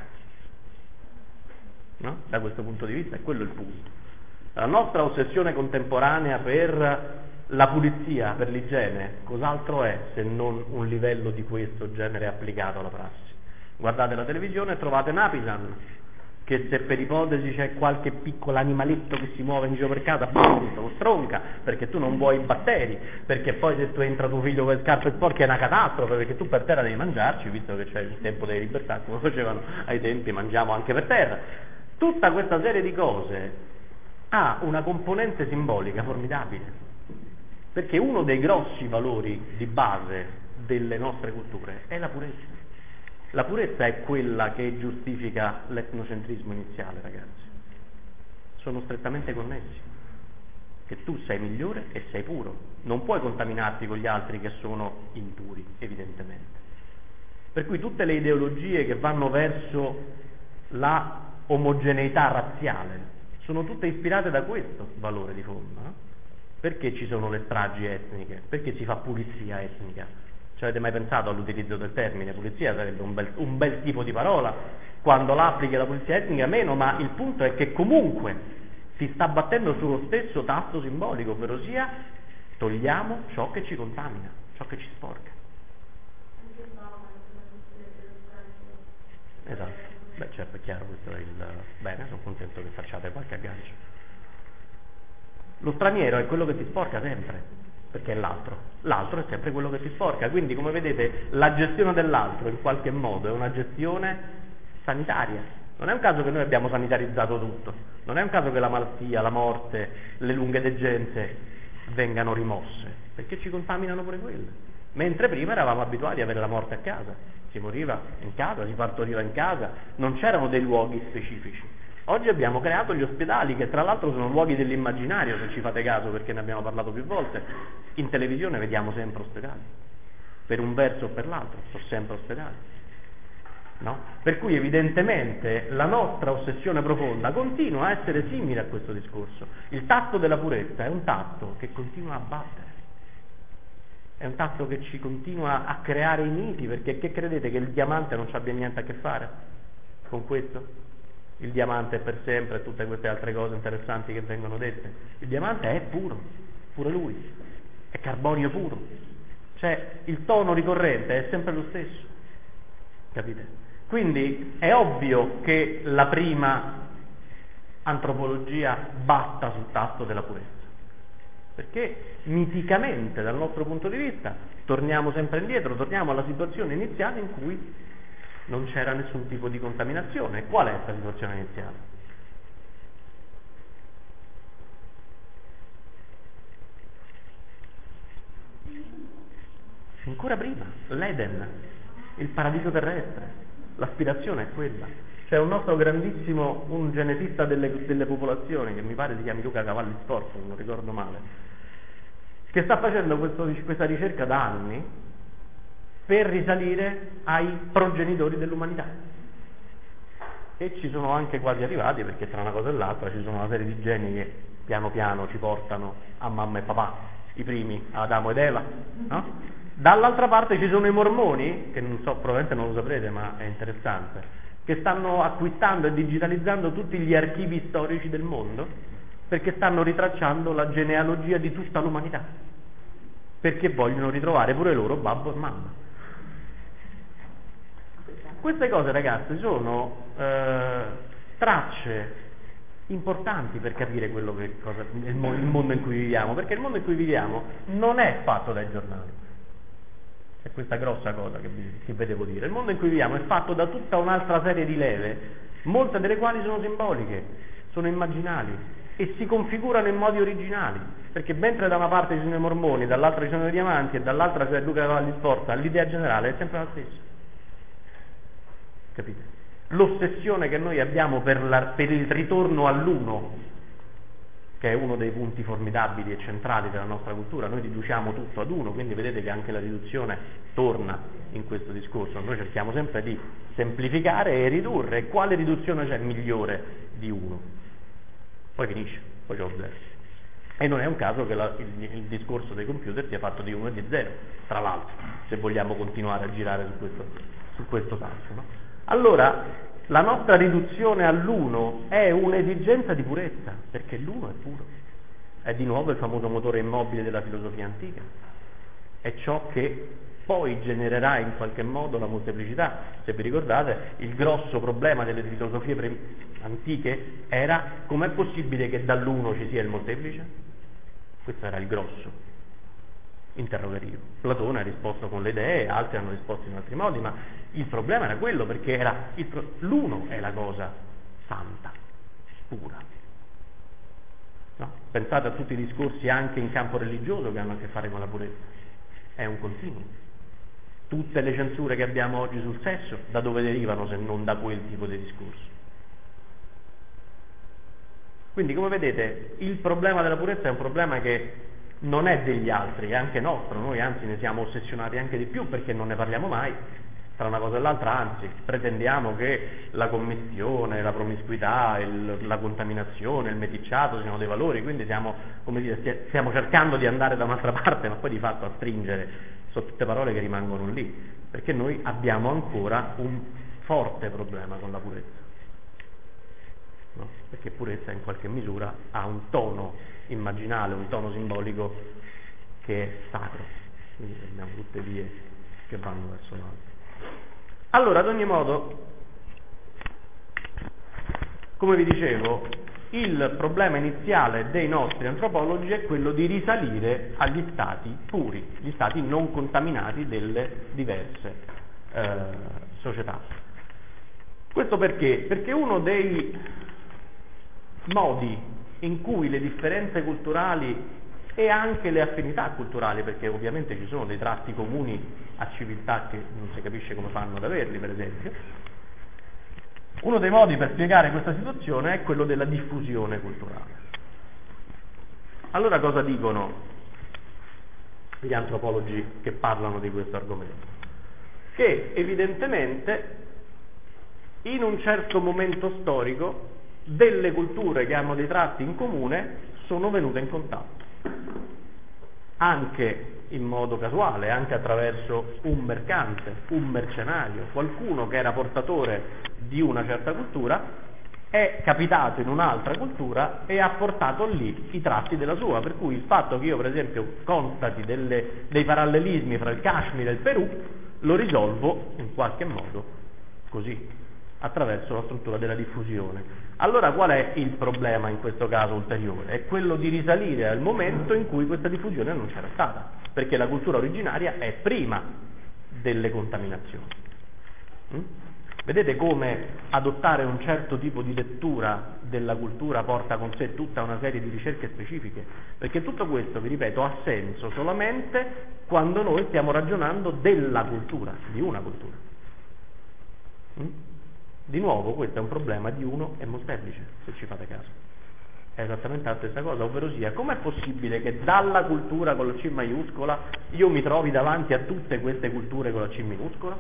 no? Da questo punto di vista è quello il punto. La nostra ossessione contemporanea per la pulizia, per l'igiene, cos'altro è se non un livello di questo genere applicato alla prassi? Guardate la televisione e trovate Napisan, che se per ipotesi c'è qualche piccolo animaletto che si muove in giro per casa, lo stronca, perché tu non vuoi i batteri, perché poi se tu entra tuo figlio con le scarpe sporche è una catastrofe, perché tu per terra devi mangiarci, visto che c'è il tempo delle libertà, come facevano ai tempi, mangiamo anche per terra. Tutta questa serie di cose ha una componente simbolica formidabile, perché uno dei grossi valori di base delle nostre culture è la purezza. La purezza è quella che giustifica l'etnocentrismo iniziale, ragazzi. Sono strettamente connessi. Che tu sei migliore e sei puro. Non puoi contaminarti con gli altri che sono impuri, evidentemente. Per cui tutte le ideologie che vanno verso la omogeneità razziale sono tutte ispirate da questo valore di fondo, no? Perché ci sono le stragi etniche? Perché si fa pulizia etnica? Ci avete mai pensato all'utilizzo del termine pulizia? Sarebbe un bel tipo di parola, quando l'applichi alla pulizia etnica meno, ma il punto è che comunque si sta battendo sullo stesso tasto simbolico, ovvero sia togliamo ciò che ci contamina, ciò che ci sporca. Esatto, beh certo è chiaro, questo è il bene, sono contento che facciate qualche aggancio. Lo straniero è quello che ti sporca sempre, perché è l'altro è sempre quello che ti sporca, quindi come vedete la gestione dell'altro in qualche modo è una gestione sanitaria. Non è un caso che noi abbiamo sanitarizzato tutto, non è un caso che la malattia, la morte, le lunghe degenze vengano rimosse, perché ci contaminano pure quelle, mentre prima eravamo abituati ad avere la morte a casa, si moriva in casa, si partoriva in casa, non c'erano dei luoghi specifici. Oggi abbiamo creato gli ospedali, che tra l'altro sono luoghi dell'immaginario, se ci fate caso, perché ne abbiamo parlato più volte. In televisione vediamo sempre ospedali, per un verso o per l'altro, sono sempre ospedali, no? Per cui evidentemente la nostra ossessione profonda continua a essere simile a questo discorso. Il tatto della purezza è un tatto che continua a battere, è un tatto che ci continua a creare i miti, perché che credete che il diamante non ci abbia niente a che fare con questo? Il diamante è per sempre e tutte queste altre cose interessanti che vengono dette. Il diamante è puro, pure lui, è carbonio puro, cioè il tono ricorrente è sempre lo stesso, capite? Quindi è ovvio che la prima antropologia batta sul tasto della purezza, perché miticamente dal nostro punto di vista torniamo sempre indietro, torniamo alla situazione iniziale in cui non c'era nessun tipo di contaminazione. Qual è questa situazione iniziale? Ancora prima, l'Eden, il paradiso terrestre, l'aspirazione è quella. c'è un nostro grandissimo, un genetista delle popolazioni, che mi pare si chiami Luca Cavalli Sforza, non ricordo male, che sta facendo questa ricerca da anni per risalire ai progenitori dell'umanità. E ci sono anche quasi arrivati, perché tra una cosa e l'altra ci sono una serie di geni che piano piano ci portano a mamma e papà, i primi, Adamo ed Eva, no? Dall'altra parte ci sono i mormoni, che non so, probabilmente non lo saprete, ma è interessante, che stanno acquistando e digitalizzando tutti gli archivi storici del mondo, perché stanno ritracciando la genealogia di tutta l'umanità, perché vogliono ritrovare pure loro babbo e mamma. Queste cose, ragazzi, sono tracce importanti per capire quello che il mondo in cui viviamo, perché il mondo in cui viviamo non è fatto dai giornali. È questa grossa cosa che vedevo dire. Il mondo in cui viviamo è fatto da tutta un'altra serie di leve, molte delle quali sono simboliche, sono immaginali e si configurano in modi originali, perché mentre da una parte ci sono i mormoni, dall'altra ci sono i diamanti e dall'altra c'è Luca Cavalli Sforza, l'idea generale è sempre la stessa. Capite? L'ossessione che noi abbiamo per il ritorno all'uno, che è uno dei punti formidabili e centrali della nostra cultura, noi riduciamo tutto ad uno, quindi vedete che anche la riduzione torna in questo discorso, noi cerchiamo sempre di semplificare e ridurre, e quale riduzione c'è migliore di uno? Poi finisce, poi c'è lo zero. E non è un caso che il discorso dei computer sia fatto di 1 e di 0, tra l'altro, se vogliamo continuare a girare su questo tasto, no? Allora, la nostra riduzione all'uno è un'esigenza di purezza, perché l'uno è puro. È di nuovo il famoso motore immobile della filosofia antica. È ciò che poi genererà in qualche modo la molteplicità. Se vi ricordate, il grosso problema delle filosofie antiche era: com'è possibile che dall'uno ci sia il molteplice? Questo era il grosso interrogativo. Platone ha risposto con le idee, altri hanno risposto in altri modi, ma il problema era quello, perché l'uno è la cosa santa, pura. No? Pensate a tutti i discorsi anche in campo religioso che hanno a che fare con la purezza. È un continuo. Tutte le censure che abbiamo oggi sul sesso, da dove derivano se non da quel tipo di discorso? Quindi, come vedete, il problema della purezza è un problema che non è degli altri, è anche nostro. Noi anzi ne siamo ossessionati anche di più, perché non ne parliamo mai. Tra una cosa e l'altra, anzi, pretendiamo che la commistione, la promiscuità, la contaminazione, il meticciato siano dei valori, quindi stiamo cercando di andare da un'altra parte, ma poi di fatto a stringere, sono tutte parole che rimangono lì, perché noi abbiamo ancora un forte problema con la purezza, no? Perché purezza in qualche misura ha un tono immaginale, un tono simbolico che è sacro, quindi abbiamo tutte vie che vanno verso l'alto. Allora, ad ogni modo, come vi dicevo, il problema iniziale dei nostri antropologi è quello di risalire agli stati puri, gli stati non contaminati delle diverse società. Questo perché? Perché uno dei modi in cui le differenze culturali e anche le affinità culturali, perché ovviamente ci sono dei tratti comuni a civiltà che non si capisce come fanno ad averli, per esempio, uno dei modi per spiegare questa situazione è quello della diffusione culturale. Allora, cosa dicono gli antropologi che parlano di questo argomento? Che evidentemente in un certo momento storico delle culture che hanno dei tratti in comune sono venute in contatto, anche in modo casuale, anche attraverso un mercante, un mercenario, qualcuno che era portatore di una certa cultura, è capitato in un'altra cultura e ha portato lì i tratti della sua, per cui il fatto che io, per esempio, constati dei parallelismi fra il Kashmir e il Perù, lo risolvo in qualche modo così, attraverso la struttura della diffusione. Allora, qual è il problema in questo caso ulteriore? È quello di risalire al momento in cui questa diffusione non c'era stata, perché la cultura originaria è prima delle contaminazioni. Vedete come adottare un certo tipo di lettura della cultura porta con sé tutta una serie di ricerche specifiche? Perché tutto questo, vi ripeto, ha senso solamente quando noi stiamo ragionando della cultura, di una cultura. Di nuovo, questo è un problema di uno e molteplice, se ci fate caso. È esattamente la stessa cosa, ovvero sia, com'è possibile che dalla cultura con la C maiuscola io mi trovi davanti a tutte queste culture con la C minuscola?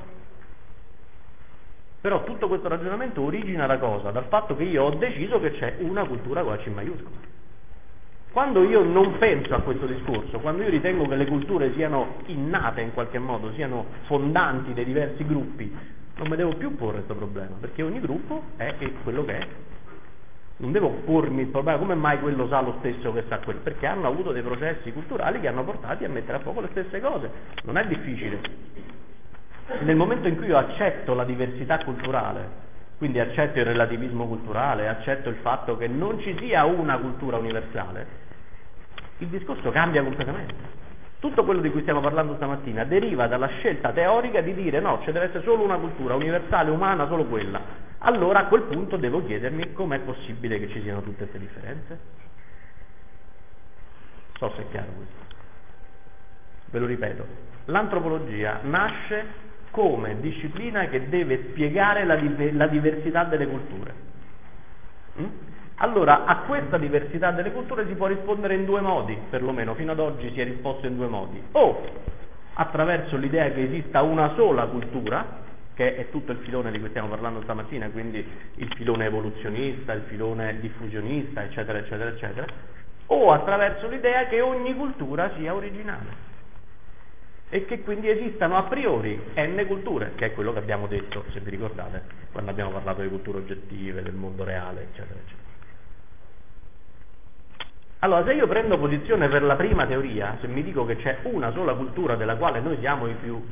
Però tutto questo ragionamento origina da cosa? Dal fatto che io ho deciso che c'è una cultura con la C maiuscola. Quando io non penso a questo discorso, quando io ritengo che le culture siano innate in qualche modo, siano fondanti dei diversi gruppi, non mi devo più porre questo problema, perché ogni gruppo è quello che è. Non devo pormi il problema, come mai quello sa lo stesso che sa quello? Perché hanno avuto dei processi culturali che hanno portati a mettere a fuoco le stesse cose. Non è difficile. Nel momento in cui io accetto la diversità culturale, quindi accetto il relativismo culturale, accetto il fatto che non ci sia una cultura universale, il discorso cambia completamente. Tutto quello di cui stiamo parlando stamattina deriva dalla scelta teorica di dire no, ci deve essere solo una cultura universale, umana, solo quella. Allora a quel punto devo chiedermi com'è possibile che ci siano tutte queste differenze. So se è chiaro questo. Ve lo ripeto, l'antropologia nasce come disciplina che deve spiegare la diversità delle culture. Allora, a questa diversità delle culture si può rispondere in due modi, perlomeno fino ad oggi si è risposto in due modi. O attraverso l'idea che esista una sola cultura, che è tutto il filone di cui stiamo parlando stamattina, quindi il filone evoluzionista, il filone diffusionista, eccetera, eccetera, eccetera, o attraverso l'idea che ogni cultura sia originale e che quindi esistano a priori n culture, che è quello che abbiamo detto, se vi ricordate, quando abbiamo parlato di culture oggettive, del mondo reale, eccetera, eccetera. Allora, se io prendo posizione per la prima teoria, se mi dico che c'è una sola cultura della quale noi siamo i più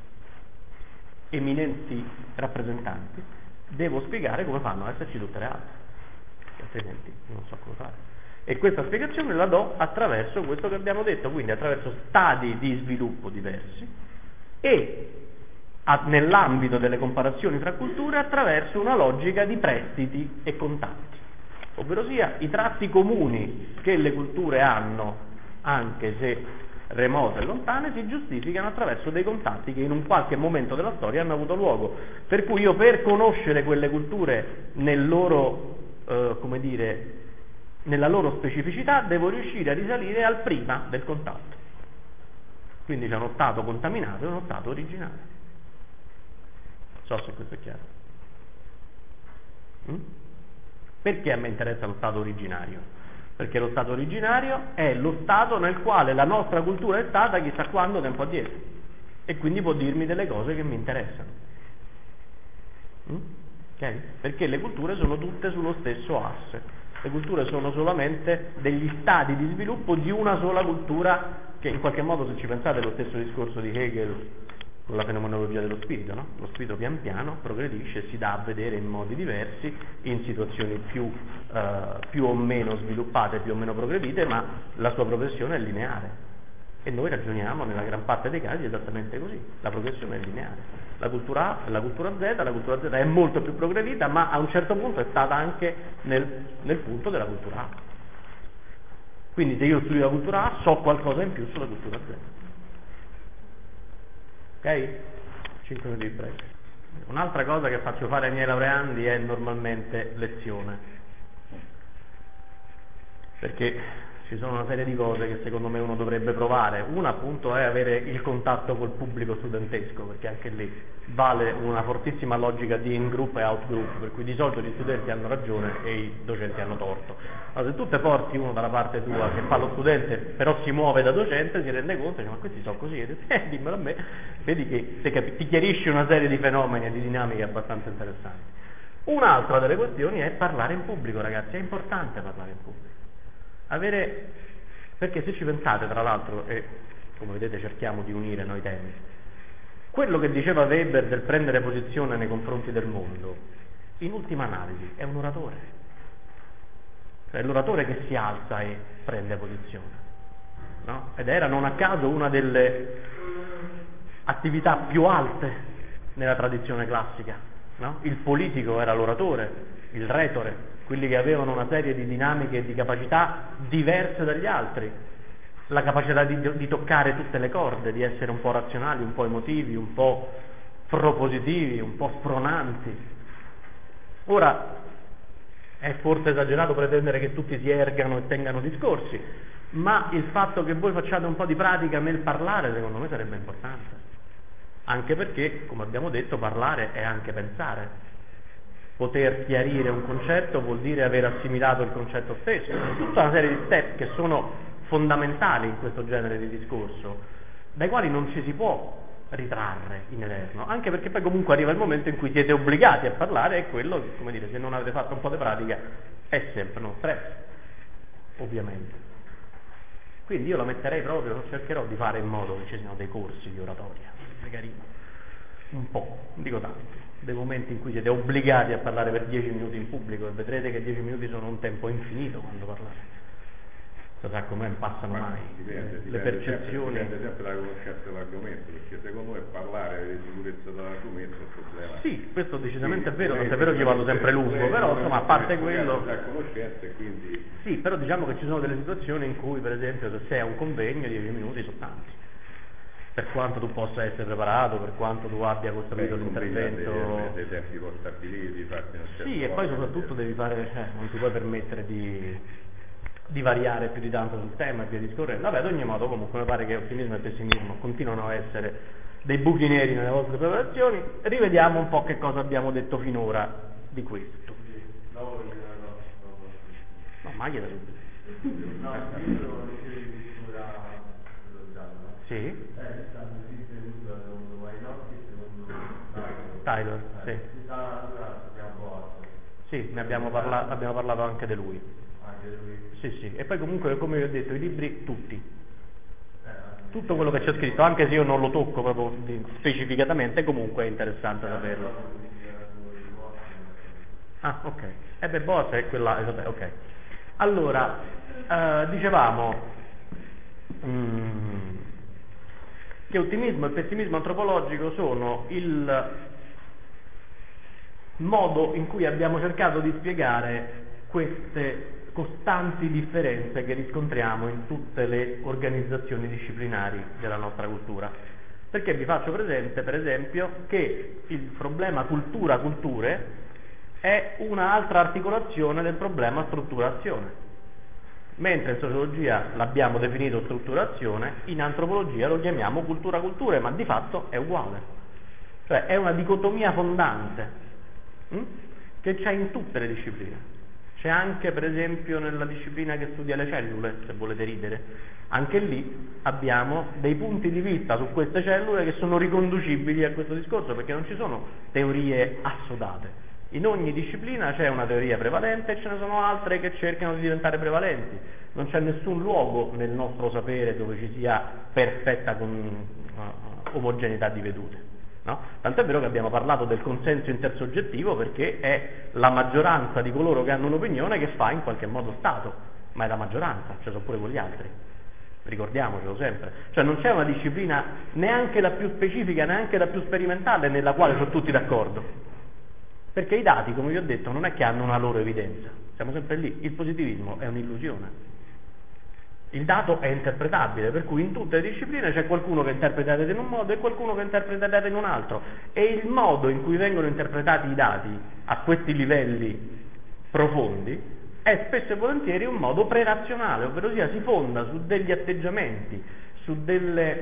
eminenti rappresentanti, devo spiegare come fanno ad esserci tutte le altre, altrimenti non so come fare. E questa spiegazione la do attraverso questo che abbiamo detto, quindi attraverso stadi di sviluppo diversi e nell'ambito delle comparazioni fra culture attraverso una logica di prestiti e contatti, ovvero sia i tratti comuni che le culture hanno, anche se remote e lontane, si giustificano attraverso dei contatti che in un qualche momento della storia hanno avuto luogo, per cui io per conoscere quelle culture nel loro, nella loro specificità devo riuscire a risalire al prima del contatto. Quindi c'è uno stato contaminato e uno stato originale. So se questo è chiaro. Perché a me interessa lo stato originario? Perché lo stato originario è lo stato nel quale la nostra cultura è stata chissà quanto tempo addietro e quindi può dirmi delle cose che mi interessano. Okay? Perché le culture sono tutte sullo stesso asse. Le culture sono solamente degli stadi di sviluppo di una sola cultura, che in qualche modo, se ci pensate, è lo stesso discorso di Hegel con la fenomenologia dello spirito, no? Lo spirito pian piano progredisce e si dà a vedere in modi diversi, in situazioni più o meno sviluppate, più o meno progredite, ma la sua progressione è lineare. E noi ragioniamo nella gran parte dei casi esattamente così, la progressione è lineare. La cultura A, la cultura Z è molto più progredita, ma a un certo punto è stata anche nel punto della cultura A. Quindi se io studio la cultura A so qualcosa in più sulla cultura Z. Ok? 5 minuti di break. Un'altra cosa che faccio fare ai miei laureandi è normalmente lezione, perché ci sono una serie di cose che secondo me uno dovrebbe provare. Una appunto è avere il contatto col pubblico studentesco, perché anche lì vale una fortissima logica di in-group e out-group, per cui di solito gli studenti hanno ragione e i docenti hanno torto. Allora, se tu te porti uno dalla parte tua che fa lo studente però si muove da docente, si rende conto che ma questi sono così, e dici, dimmelo a me, vedi che ti chiarisci una serie di fenomeni e di dinamiche abbastanza interessanti. Un'altra delle questioni è parlare in pubblico, ragazzi, è importante parlare in pubblico. Perché se ci pensate, tra l'altro, e come vedete cerchiamo di unire noi temi, quello che diceva Weber del prendere posizione nei confronti del mondo, in ultima analisi è un oratore, è l'oratore che si alza e prende posizione, no? Ed era non a caso una delle attività più alte nella tradizione classica, no? Il politico era l'oratore, il retore, quelli che avevano una serie di dinamiche e di capacità diverse dagli altri, la capacità di toccare tutte le corde, di essere un po' razionali, un po' emotivi, un po' propositivi, un po' spronanti, Ora, è forse esagerato pretendere che tutti si ergano e tengano discorsi, ma il fatto che voi facciate un po' di pratica nel parlare, secondo me, sarebbe importante. Anche perché, come abbiamo detto, parlare è anche pensare. Poter chiarire un concetto vuol dire aver assimilato il concetto stesso. Tutta una serie di step che sono fondamentali in questo genere di discorso, dai quali non ci si può ritrarre in eterno, anche perché poi comunque arriva il momento in cui siete obbligati a parlare, e quello, come dire, se non avete fatto un po' di pratica, è sempre uno stress, ovviamente. Quindi io la metterei proprio, cercherò di fare in modo che ci siano dei corsi di oratoria, magari un po', non dico tanto, dei momenti in cui siete obbligati a parlare per 10 minuti in pubblico, e vedrete che 10 minuti sono un tempo infinito quando parlate. Sa come passano mai le percezioni. Dipende sempre dalla conoscenza dell'argomento, perché secondo me parlare, avere sicurezza dell'argomento è un problema. Sì, questo decisamente è vero, tant'è vero che io vado sempre lungo, però insomma, a parte quello. Conoscenza, e quindi... Sì, però diciamo che ci sono delle situazioni in cui, per esempio, se sei a un convegno, 10 minuti sono tanti. Per quanto tu possa essere preparato, per quanto tu abbia costruito l'intervento. Dei tempi stabiliti, sì, e poi soprattutto devi fare, non ti puoi permettere di variare più di tanto sul tema e via discorrendo. Vabbè, ad ogni modo, comunque mi pare che ottimismo e pessimismo continuano a essere dei buchi neri nelle vostre preparazioni. Rivediamo un po' che cosa abbiamo detto finora di questo. No, ma chieda subito. Sì? Tyler, sì. Sì, ne abbiamo parlato anche di lui. Sì, sì, e poi comunque, come vi ho detto, i libri tutti, tutto quello che c'è scritto, anche se io non lo tocco proprio specificatamente, comunque è interessante saperlo. Ah, ok. Boas è quella, vabbè, ok. Allora, dicevamo che ottimismo e pessimismo antropologico sono il modo in cui abbiamo cercato di spiegare queste costanti differenze che riscontriamo in tutte le organizzazioni disciplinari della nostra cultura. Perché vi faccio presente, per esempio, che il problema cultura-culture è un'altra articolazione del problema struttura-azione. Mentre in sociologia l'abbiamo definito strutturazione, in antropologia lo chiamiamo cultura-culture, ma di fatto è uguale. Cioè è una dicotomia fondante che c'è in tutte le discipline. C'è anche, per esempio, nella disciplina che studia le cellule, se volete ridere. Anche lì abbiamo dei punti di vista su queste cellule che sono riconducibili a questo discorso, perché non ci sono teorie assodate. In ogni disciplina c'è una teoria prevalente e ce ne sono altre che cercano di diventare prevalenti. Non c'è nessun luogo nel nostro sapere dove ci sia perfetta omogeneità di vedute. No? Tant'è vero che abbiamo parlato del consenso intersoggettivo, perché è la maggioranza di coloro che hanno un'opinione che fa in qualche modo Stato, ma è la maggioranza, ci sono pure quegli altri, ricordiamocelo sempre. Cioè non c'è una disciplina, neanche la più specifica, neanche la più sperimentale, nella quale sono tutti d'accordo, perché i dati, come vi ho detto, non è che hanno una loro evidenza, siamo sempre lì. Il positivismo è un'illusione. Il dato è interpretabile, per cui in tutte le discipline c'è qualcuno che interpreta in un modo e qualcuno che interpreta in un altro, e il modo in cui vengono interpretati i dati a questi livelli profondi è spesso e volentieri un modo prerazionale, ovvero sia si fonda su degli atteggiamenti, su delle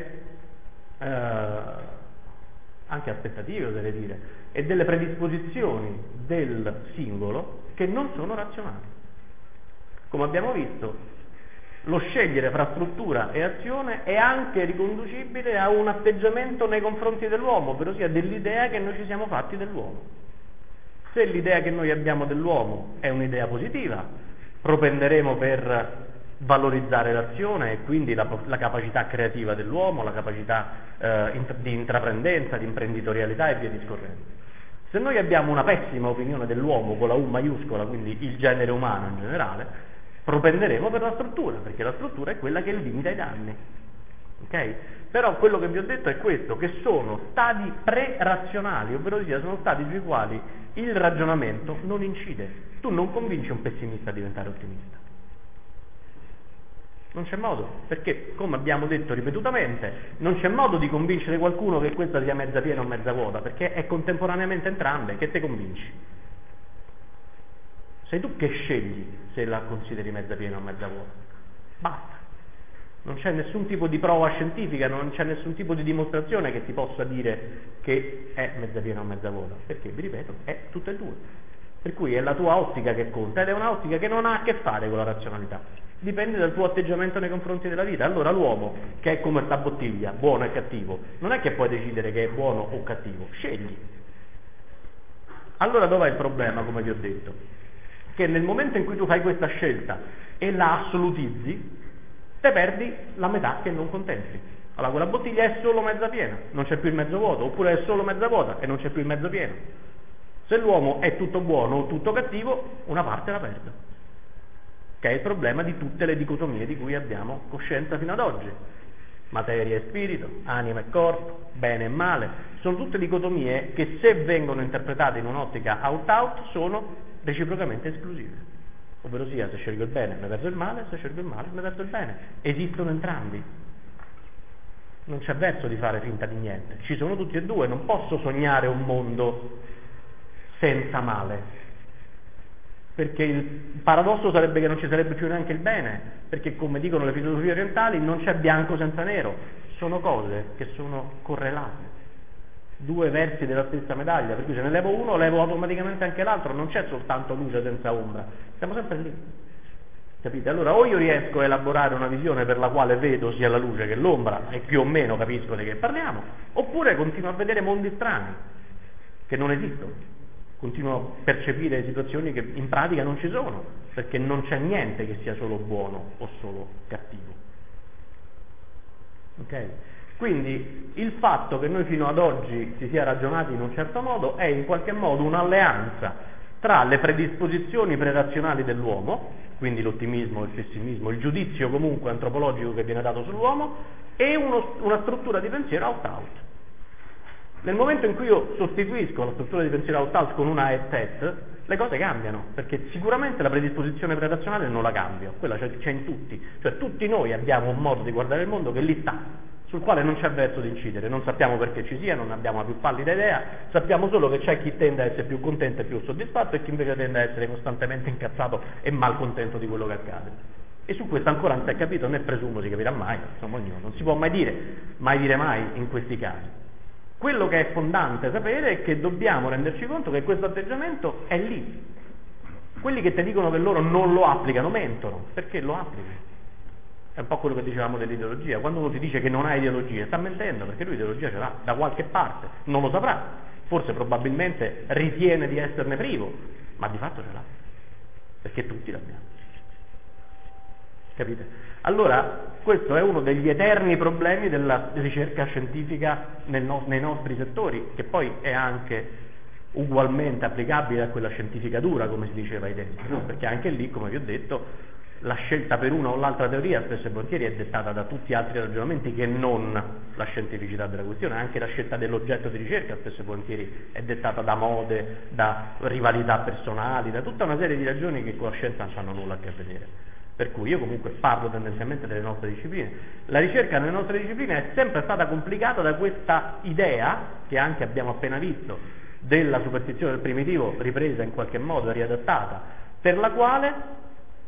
anche aspettative, oserei dire, e delle predisposizioni del singolo che non sono razionali. Come abbiamo visto, lo scegliere fra struttura e azione è anche riconducibile a un atteggiamento nei confronti dell'uomo, ovvero sia dell'idea che noi ci siamo fatti dell'uomo. Se l'idea che noi abbiamo dell'uomo è un'idea positiva, propenderemo per valorizzare l'azione e quindi la capacità creativa dell'uomo, la capacità di intraprendenza, di imprenditorialità e via discorrendo. Se noi abbiamo una pessima opinione dell'uomo con la U maiuscola, quindi il genere umano in generale, propenderemo per la struttura, perché la struttura è quella che limita i danni. Ok? Però quello che vi ho detto è questo, che sono stadi pre-razionali, ovvero sia sono stadi sui quali il ragionamento non incide. Tu non convinci un pessimista a diventare ottimista. Non c'è modo, perché, come abbiamo detto ripetutamente, non c'è modo di convincere qualcuno che questa sia mezza piena o mezza vuota, perché è contemporaneamente entrambe. Che te convinci? Sei tu che scegli se la consideri mezza piena o mezza vuota. Basta. Non c'è nessun tipo di prova scientifica, non c'è nessun tipo di dimostrazione che ti possa dire che è mezza piena o mezza vuota, perché, vi ripeto, è tutte e due. Per cui è la tua ottica che conta, ed è un'ottica che non ha a che fare con la razionalità. Dipende dal tuo atteggiamento nei confronti della vita. Allora l'uomo, che è come sta bottiglia, buono e cattivo, non è che puoi decidere che è buono o cattivo, scegli. Allora dov'è il problema, come vi ho detto? Che nel momento in cui tu fai questa scelta e la assolutizzi, te perdi la metà che non contempli. Allora quella bottiglia è solo mezza piena, non c'è più il mezzo vuoto, oppure è solo mezza vuota e non c'è più il mezzo pieno. Se l'uomo è tutto buono o tutto cattivo, una parte la perde, che è il problema di tutte le dicotomie di cui abbiamo coscienza fino ad oggi. Materia e spirito, anima e corpo, bene e male, sono tutte dicotomie che, se vengono interpretate in un'ottica out-out, sono reciprocamente esclusive. Ovvero sia, se scelgo il bene mi verso il male, se scelgo il male mi verso il bene. Esistono entrambi. Non c'è verso di fare finta di niente. Ci sono tutti e due. Non posso sognare un mondo senza male. Perché il paradosso sarebbe che non ci sarebbe più neanche il bene. Perché, come dicono le filosofie orientali, non c'è bianco senza nero. Sono cose che sono correlate. Due versi della stessa medaglia, per cui se ne levo uno levo automaticamente anche l'altro, non c'è soltanto luce senza ombra, siamo sempre lì, capite? Allora o io riesco a elaborare una visione per la quale vedo sia la luce che l'ombra e più o meno capisco di che parliamo, oppure continuo a vedere mondi strani che non esistono, continuo a percepire situazioni che in pratica non ci sono, perché non c'è niente che sia solo buono o solo cattivo. Ok? Quindi il fatto che noi fino ad oggi si sia ragionati in un certo modo è in qualche modo un'alleanza tra le predisposizioni prerazionali dell'uomo, quindi l'ottimismo, il pessimismo, il giudizio comunque antropologico che viene dato sull'uomo, e una struttura di pensiero out-out. Nel momento in cui io sostituisco la struttura di pensiero out-out con una et, le cose cambiano, perché sicuramente la predisposizione prerazionale non la cambio, quella c'è in tutti, cioè tutti noi abbiamo un modo di guardare il mondo che lì sta, sul quale non c'è verso di incidere, non sappiamo perché ci sia, non abbiamo la più pallida idea, sappiamo solo che c'è chi tende a essere più contento e più soddisfatto e chi invece tende a essere costantemente incazzato e malcontento di quello che accade. E su questo ancora non si è capito né presumo si capirà mai, insomma ognuno, non si può mai dire mai in questi casi. Quello che è fondante sapere è che dobbiamo renderci conto che questo atteggiamento è lì. Quelli che ti dicono che loro non lo applicano mentono, perché lo applicano. È un po' quello che dicevamo dell'ideologia. Quando uno ti dice che non ha ideologia, sta mentendo, perché lui ideologia ce l'ha da qualche parte, non lo saprà, forse probabilmente ritiene di esserne privo, ma di fatto ce l'ha, perché tutti l'abbiamo. Capite? Allora, questo è uno degli eterni problemi della ricerca scientifica nei nostri settori, che poi è anche ugualmente applicabile a quella scientifica dura, come si diceva ai tempi, no? Perché anche lì, come vi ho detto, la scelta per una o l'altra teoria spesso e volentieri è dettata da tutti altri ragionamenti che non la scientificità della questione. Anche la scelta dell'oggetto di ricerca spesso e volentieri è dettata da mode, da rivalità personali, da tutta una serie di ragioni che con la scienza non hanno nulla a che vedere. Per cui io comunque parlo tendenzialmente delle nostre discipline. La ricerca nelle nostre discipline è sempre stata complicata da questa idea, che anche abbiamo appena visto, della superstizione del primitivo ripresa in qualche modo e riadattata, per la quale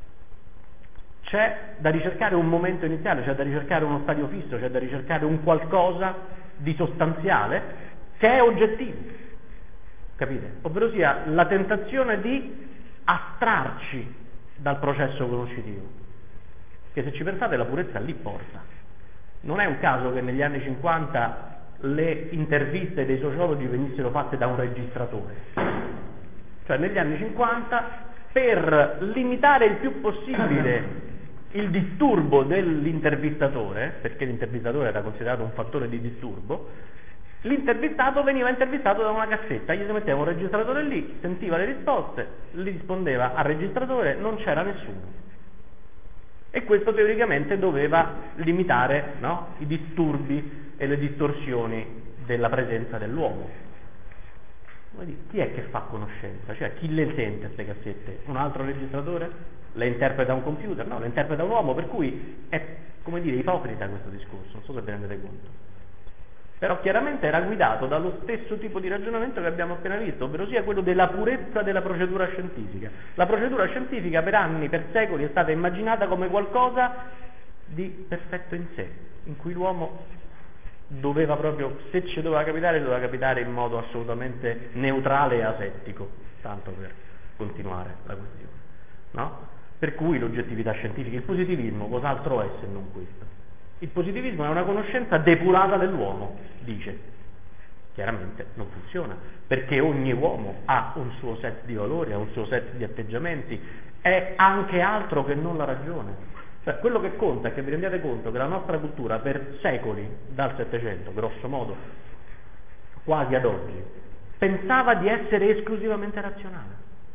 c'è da ricercare un momento iniziale, c'è da ricercare uno stadio fisso, c'è da ricercare un qualcosa di sostanziale che è oggettivo, capite? Ovvero sia la tentazione di astrarci dal processo conoscitivo, che se ci pensate la purezza lì porta. Non è un caso che negli anni 50 le interviste dei sociologi venissero fatte da un registratore, cioè negli anni 50, per limitare il più possibile il disturbo dell'intervistatore, perché l'intervistatore era considerato un fattore di disturbo, l'intervistato veniva intervistato da una cassetta, gli si metteva un registratore lì, sentiva le risposte, li rispondeva al registratore, non c'era nessuno. E questo teoricamente doveva limitare, no, i disturbi e le distorsioni della presenza dell'uomo. Chi è che fa conoscenza? Cioè chi le sente queste cassette? Un altro registratore? Le interpreta un computer? No, le interpreta un uomo, per cui è, come dire, ipocrita questo discorso, non so se vi rendete conto. Però chiaramente era guidato dallo stesso tipo di ragionamento che abbiamo appena visto, ovvero sia quello della purezza della procedura scientifica. La procedura scientifica per anni, per secoli è stata immaginata come qualcosa di perfetto in sé, in cui l'uomo doveva proprio, se ci doveva capitare in modo assolutamente neutrale e asettico, tanto per continuare la questione, no? Per cui l'oggettività scientifica, il positivismo, cos'altro è se non questo? Il positivismo è una conoscenza depurata dell'uomo, dice. Chiaramente non funziona, perché ogni uomo ha un suo set di valori, ha un suo set di atteggiamenti, è anche altro che non la ragione. Cioè, quello che conta è che vi rendiate conto che la nostra cultura per secoli, dal Settecento, grosso modo, quasi ad oggi, pensava di essere esclusivamente razionale.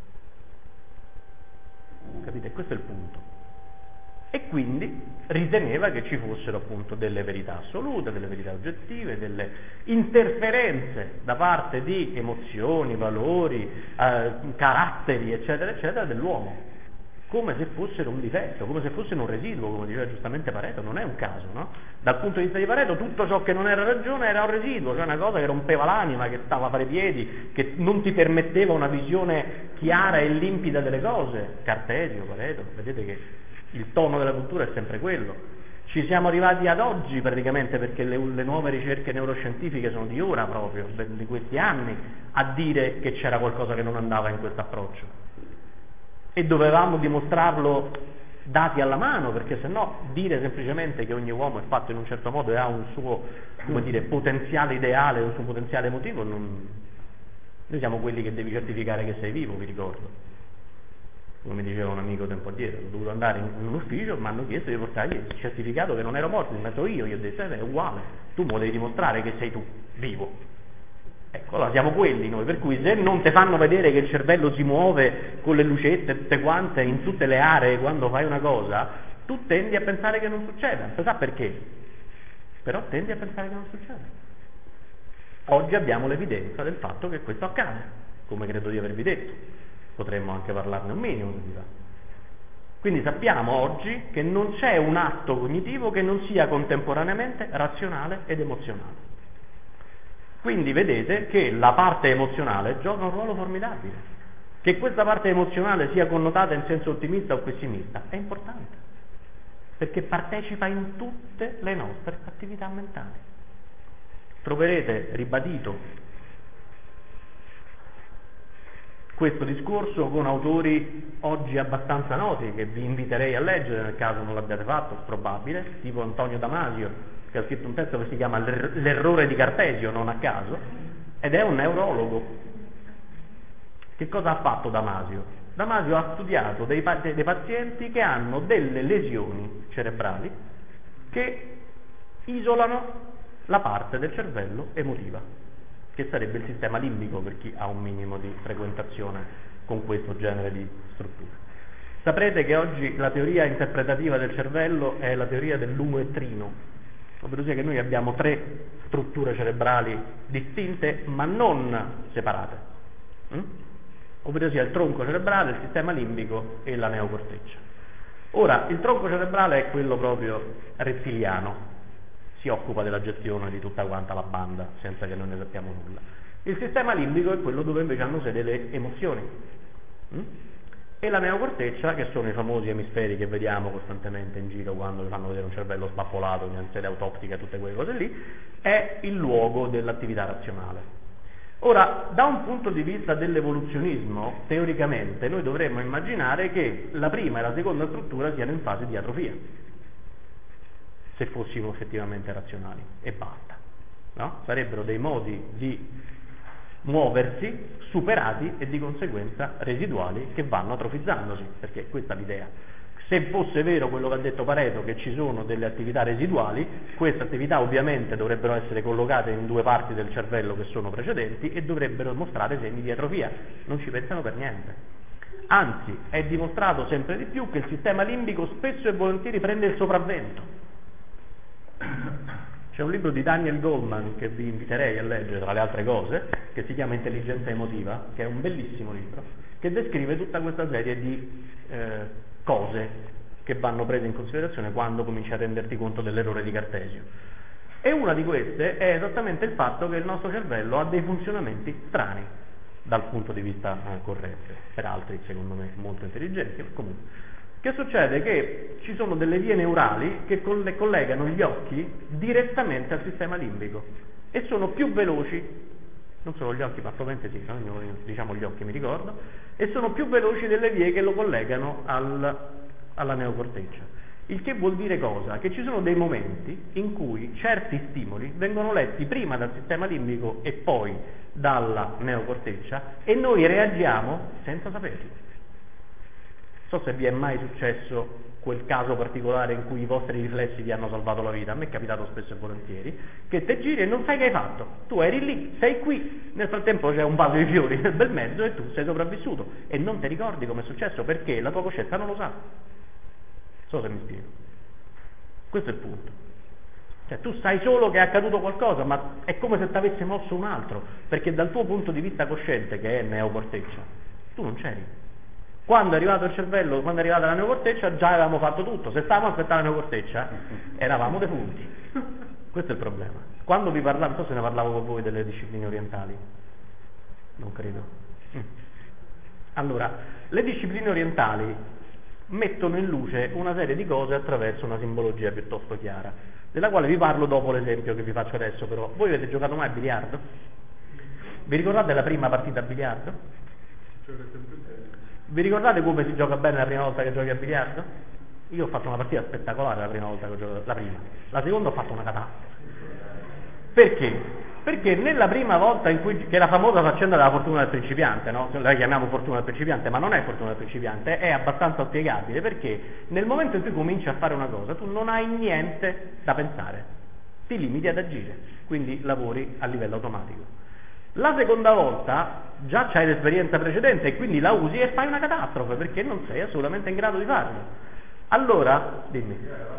Capite? Questo è il punto. E quindi riteneva che ci fossero appunto delle verità assolute, delle verità oggettive, delle interferenze da parte di emozioni, valori, caratteri, eccetera, eccetera, dell'uomo, come se fossero un difetto, come se fossero un residuo, come diceva giustamente Pareto. Non è un caso, no? Dal punto di vista di Pareto tutto ciò che non era ragione era un residuo, cioè una cosa che rompeva l'anima, che stava a fare piedi, che non ti permetteva una visione chiara e limpida delle cose. Cartesio, Pareto, vedete che il tono della cultura è sempre quello. Ci siamo arrivati ad oggi praticamente perché le nuove ricerche neuroscientifiche sono di ora proprio, di questi anni, a dire che c'era qualcosa che non andava in questo approccio. E dovevamo dimostrarlo dati alla mano, perché se no dire semplicemente che ogni uomo è fatto in un certo modo e ha un suo, come dire, potenziale ideale, un suo potenziale emotivo, non... Noi siamo quelli che devi certificare che sei vivo, vi ricordo. Come mi diceva un amico tempo addietro, ho dovuto andare in un ufficio, mi hanno chiesto di portargli il certificato che non ero morto, mi ho detto io, gli ho detto è uguale, tu me lo devi dimostrare che sei tu, vivo. Ecco, allora siamo quelli noi, per cui se non ti fanno vedere che il cervello si muove con le lucette tutte quante in tutte le aree quando fai una cosa, tu tendi a pensare che non succeda, non si sa perché, però tendi a pensare che non succeda. Oggi abbiamo l'evidenza del fatto che questo accade, come credo di avervi detto. Potremmo anche parlarne un minimo, quindi sappiamo oggi che non c'è un atto cognitivo che non sia contemporaneamente razionale ed emozionale. Quindi vedete che la parte emozionale gioca un ruolo formidabile. Che questa parte emozionale sia connotata in senso ottimista o pessimista è importante, perché partecipa in tutte le nostre attività mentali. Troverete ribadito questo discorso con autori oggi abbastanza noti che vi inviterei a leggere nel caso non l'abbiate fatto, probabile, tipo Antonio Damasio, che ha scritto un testo che si chiama L'errore di Cartesio, non a caso, ed è un neurologo. Che cosa ha fatto Damasio? Damasio ha studiato dei pazienti che hanno delle lesioni cerebrali che isolano la parte del cervello emotiva, che sarebbe il sistema limbico per chi ha un minimo di frequentazione con questo genere di strutture. Saprete che oggi la teoria interpretativa del cervello è la teoria dell'umetrino, ovvero sia che noi abbiamo 3 strutture cerebrali distinte ma non separate, ovvero sia il tronco cerebrale, il sistema limbico e la neocorteccia. Ora, il tronco cerebrale è quello proprio rettiliano, si occupa della gestione di tutta quanta la banda senza che noi ne sappiamo nulla. Il sistema limbico è quello dove invece hanno sede le emozioni, e la neocorteccia, che sono i famosi emisferi che vediamo costantemente in giro quando vi fanno vedere un cervello spappolato in sede autoptica, tutte quelle cose lì, è il luogo dell'attività razionale. Ora, da un punto di vista dell'evoluzionismo, teoricamente noi dovremmo immaginare che la prima e la seconda struttura siano in fase di atrofia, se fossimo effettivamente razionali, e basta, no? Sarebbero dei modi di muoversi superati e di conseguenza residuali che vanno atrofizzandosi, perché questa è l'idea. Se fosse vero quello che ha detto Pareto, che ci sono delle attività residuali, queste attività ovviamente dovrebbero essere collocate in 2 parti del cervello che sono precedenti e dovrebbero mostrare segni di atrofia. Non ci pensano per niente. Anzi, è dimostrato sempre di più che il sistema limbico spesso e volentieri prende il sopravvento. C'è un libro di Daniel Goleman che vi inviterei a leggere tra le altre cose, che si chiama Intelligenza emotiva, che è un bellissimo libro, che descrive tutta questa serie di cose che vanno prese in considerazione quando cominci a renderti conto dell'errore di Cartesio. E una di queste è esattamente il fatto che il nostro cervello ha dei funzionamenti strani dal punto di vista corrente, per altri secondo me molto intelligenti, ma comunque. Che succede? Che ci sono delle vie neurali che collegano gli occhi direttamente al sistema limbico e sono più veloci, non solo gli occhi, ma probabilmente sì, diciamo gli occhi mi ricordo, e sono più veloci delle vie che lo collegano alla neocorteccia. Il che vuol dire cosa? Che ci sono dei momenti in cui certi stimoli vengono letti prima dal sistema limbico e poi dalla neocorteccia e noi reagiamo senza saperlo. Non so se vi è mai successo quel caso particolare in cui i vostri riflessi vi hanno salvato la vita. A me è capitato spesso e volentieri che te giri e non sai che hai fatto. Tu eri lì, sei qui, nel frattempo c'è un vaso di fiori nel bel mezzo e tu sei sopravvissuto e non ti ricordi come è successo perché la tua coscienza non lo sa. Non so se mi spiego. Questo è il punto. Cioè tu sai solo che è accaduto qualcosa, ma è come se ti avesse mosso un altro, perché dal tuo punto di vista cosciente, che è neocorteccia, tu non c'eri. Quando è arrivato il cervello, quando è arrivata la neocorteccia, già avevamo fatto tutto. Se stavamo aspettando la neocorteccia, eravamo defunti. Questo è il problema. Quando vi parlavo, non so se ne parlavo con voi delle discipline orientali. Non credo. Allora, le discipline orientali mettono in luce una serie di cose attraverso una simbologia piuttosto chiara, della quale vi parlo dopo l'esempio che vi faccio adesso. Però voi avete giocato mai a biliardo? Vi ricordate la prima partita a biliardo? Vi ricordate come si gioca bene la prima volta che giochi a biliardo? Io ho fatto una partita spettacolare la prima volta che ho giocato, la prima. La seconda ho fatto una catastrofe. Perché? Perché nella prima volta in cui, che è la famosa faccenda della fortuna del principiante, no? La chiamiamo fortuna del principiante, ma non è fortuna del principiante, è abbastanza spiegabile, perché nel momento in cui cominci a fare una cosa, tu non hai niente da pensare, ti limiti ad agire, quindi lavori a livello automatico. La seconda volta già c'hai l'esperienza precedente e quindi la usi e fai una catastrofe, perché non sei assolutamente in grado di farlo. Allora, dimmi.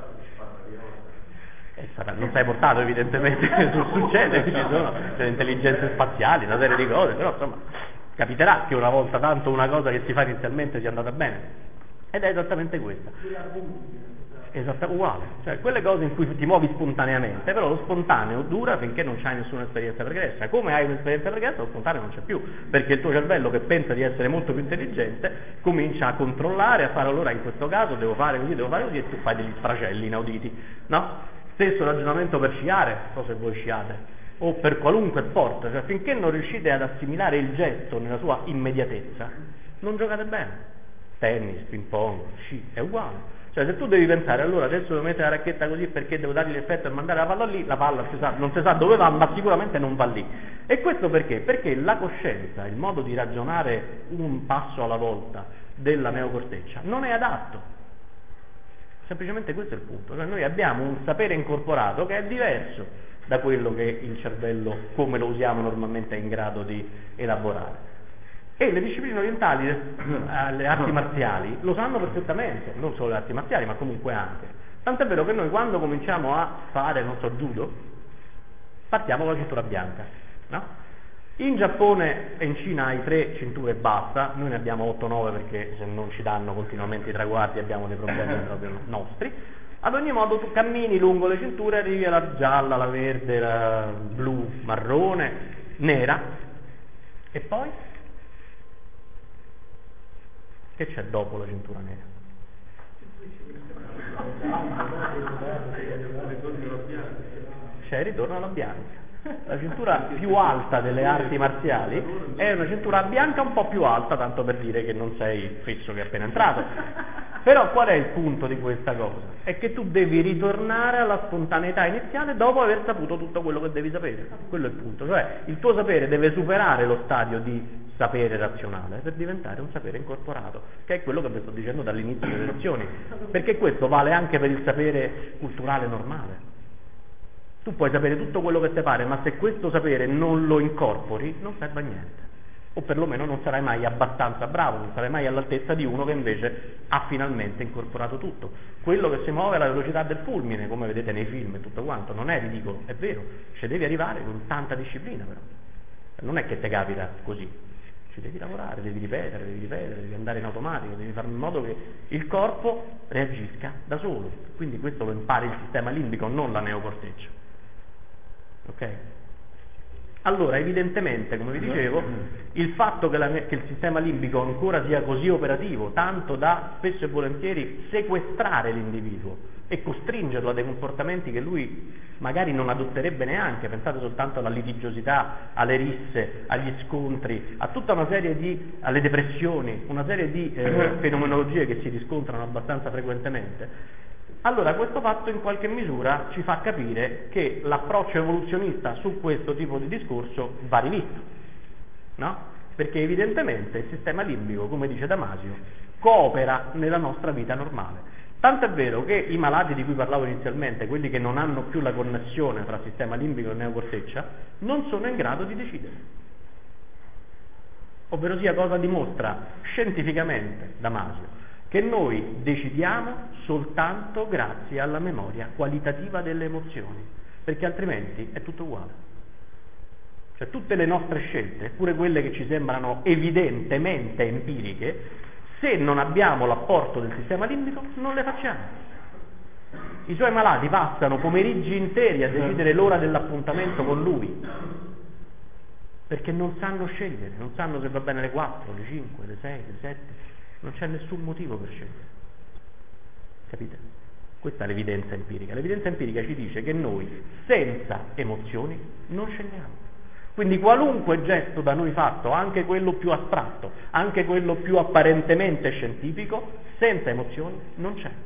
Non sei portato evidentemente, succede, ci sono delle intelligenze spaziali, una serie di cose, però insomma capiterà che una volta tanto una cosa che si fa inizialmente sia andata bene, ed è esattamente questa. Uguale, cioè quelle cose in cui ti muovi spontaneamente, però lo spontaneo dura finché non c'hai nessuna esperienza pregressa. Come hai un'esperienza pregressa, lo spontaneo non c'è più, perché il tuo cervello, che pensa di essere molto più intelligente, comincia a controllare, a fare allora in questo caso devo fare così e tu fai degli sfracelli inauditi, no? Stesso ragionamento per sciare, non so se voi sciate, o per qualunque sport, cioè finché non riuscite ad assimilare il gesto nella sua immediatezza, non giocate bene. Tennis, ping pong, sci, è uguale. Cioè se tu devi pensare, allora adesso devo mettere la racchetta così perché devo dargli l'effetto e mandare la palla lì, la palla non si sa dove va, ma sicuramente non va lì. E questo perché? Perché la coscienza, il modo di ragionare un passo alla volta della neocorteccia, non è adatto. Semplicemente questo è il punto. Cioè noi abbiamo un sapere incorporato che è diverso da quello che il cervello, come lo usiamo normalmente, è in grado di elaborare. E le discipline orientali, le arti marziali, lo sanno perfettamente, non solo le arti marziali, ma comunque anche. Tant'è vero che noi quando cominciamo a fare, non so, judo, partiamo con la cintura bianca, no? In Giappone e in Cina hai 3 cinture e basta, noi ne abbiamo 8-9 perché se non ci danno continuamente i traguardi abbiamo dei problemi proprio nostri. Ad ogni modo tu cammini lungo le cinture, arrivi alla gialla, la verde, la blu, marrone, nera, e poi? Che c'è dopo la cintura nera? C'è il ritorno alla bianca. La cintura più alta delle arti marziali è una cintura bianca un po' più alta, tanto per dire che non sei il fisso che è appena entrato. Però qual è il punto di questa cosa? È che tu devi ritornare alla spontaneità iniziale dopo aver saputo tutto quello che devi sapere. Quello è il punto. Cioè il tuo sapere deve superare lo stadio di sapere razionale per diventare un sapere incorporato, che è quello che vi sto dicendo dall'inizio delle lezioni, perché questo vale anche per il sapere culturale normale. Tu puoi sapere tutto quello che ti pare, ma se questo sapere non lo incorpori non serve a niente, o perlomeno non sarai mai abbastanza bravo, non sarai mai all'altezza di uno che invece ha finalmente incorporato tutto. Quello che si muove alla velocità del fulmine, come vedete nei film e tutto quanto, non è ridicolo, è vero, ci devi arrivare con tanta disciplina, però non è che ti capita così, ci devi lavorare, devi ripetere, devi andare in automatico, devi fare in modo che il corpo reagisca da solo. Quindi questo lo impari il sistema limbico, non la neocorteccia. Ok? Allora, evidentemente, come vi dicevo, il fatto che il sistema limbico ancora sia così operativo, tanto da spesso e volentieri sequestrare l'individuo e costringerlo a dei comportamenti che lui magari non adotterebbe neanche, pensate soltanto alla litigiosità, alle risse, agli scontri, a tutta una serie alle depressioni, una serie di fenomenologie che si riscontrano abbastanza frequentemente. Allora questo fatto in qualche misura ci fa capire che l'approccio evoluzionista su questo tipo di discorso va rivisto, no? Perché evidentemente il sistema limbico, come dice Damasio, coopera nella nostra vita normale. Tanto è vero che i malati di cui parlavo inizialmente, quelli che non hanno più la connessione tra sistema limbico e neocorteccia, non sono in grado di decidere. Ovvero sia, cosa dimostra scientificamente Damasio? Che noi decidiamo soltanto grazie alla memoria qualitativa delle emozioni, perché altrimenti è tutto uguale. Cioè tutte le nostre scelte, pure quelle che ci sembrano evidentemente empiriche, se non abbiamo l'apporto del sistema limbico non le facciamo. I suoi malati passano pomeriggi interi a decidere l'ora dell'appuntamento con lui, perché non sanno scegliere, non sanno se va bene le 4, le 5, le 6, le 7. Non c'è nessun motivo per scegliere. Capite? Questa è l'evidenza empirica. L'evidenza empirica ci dice che noi, senza emozioni, non scegliamo. Quindi qualunque gesto da noi fatto, anche quello più astratto, anche quello più apparentemente scientifico, senza emozioni non c'è.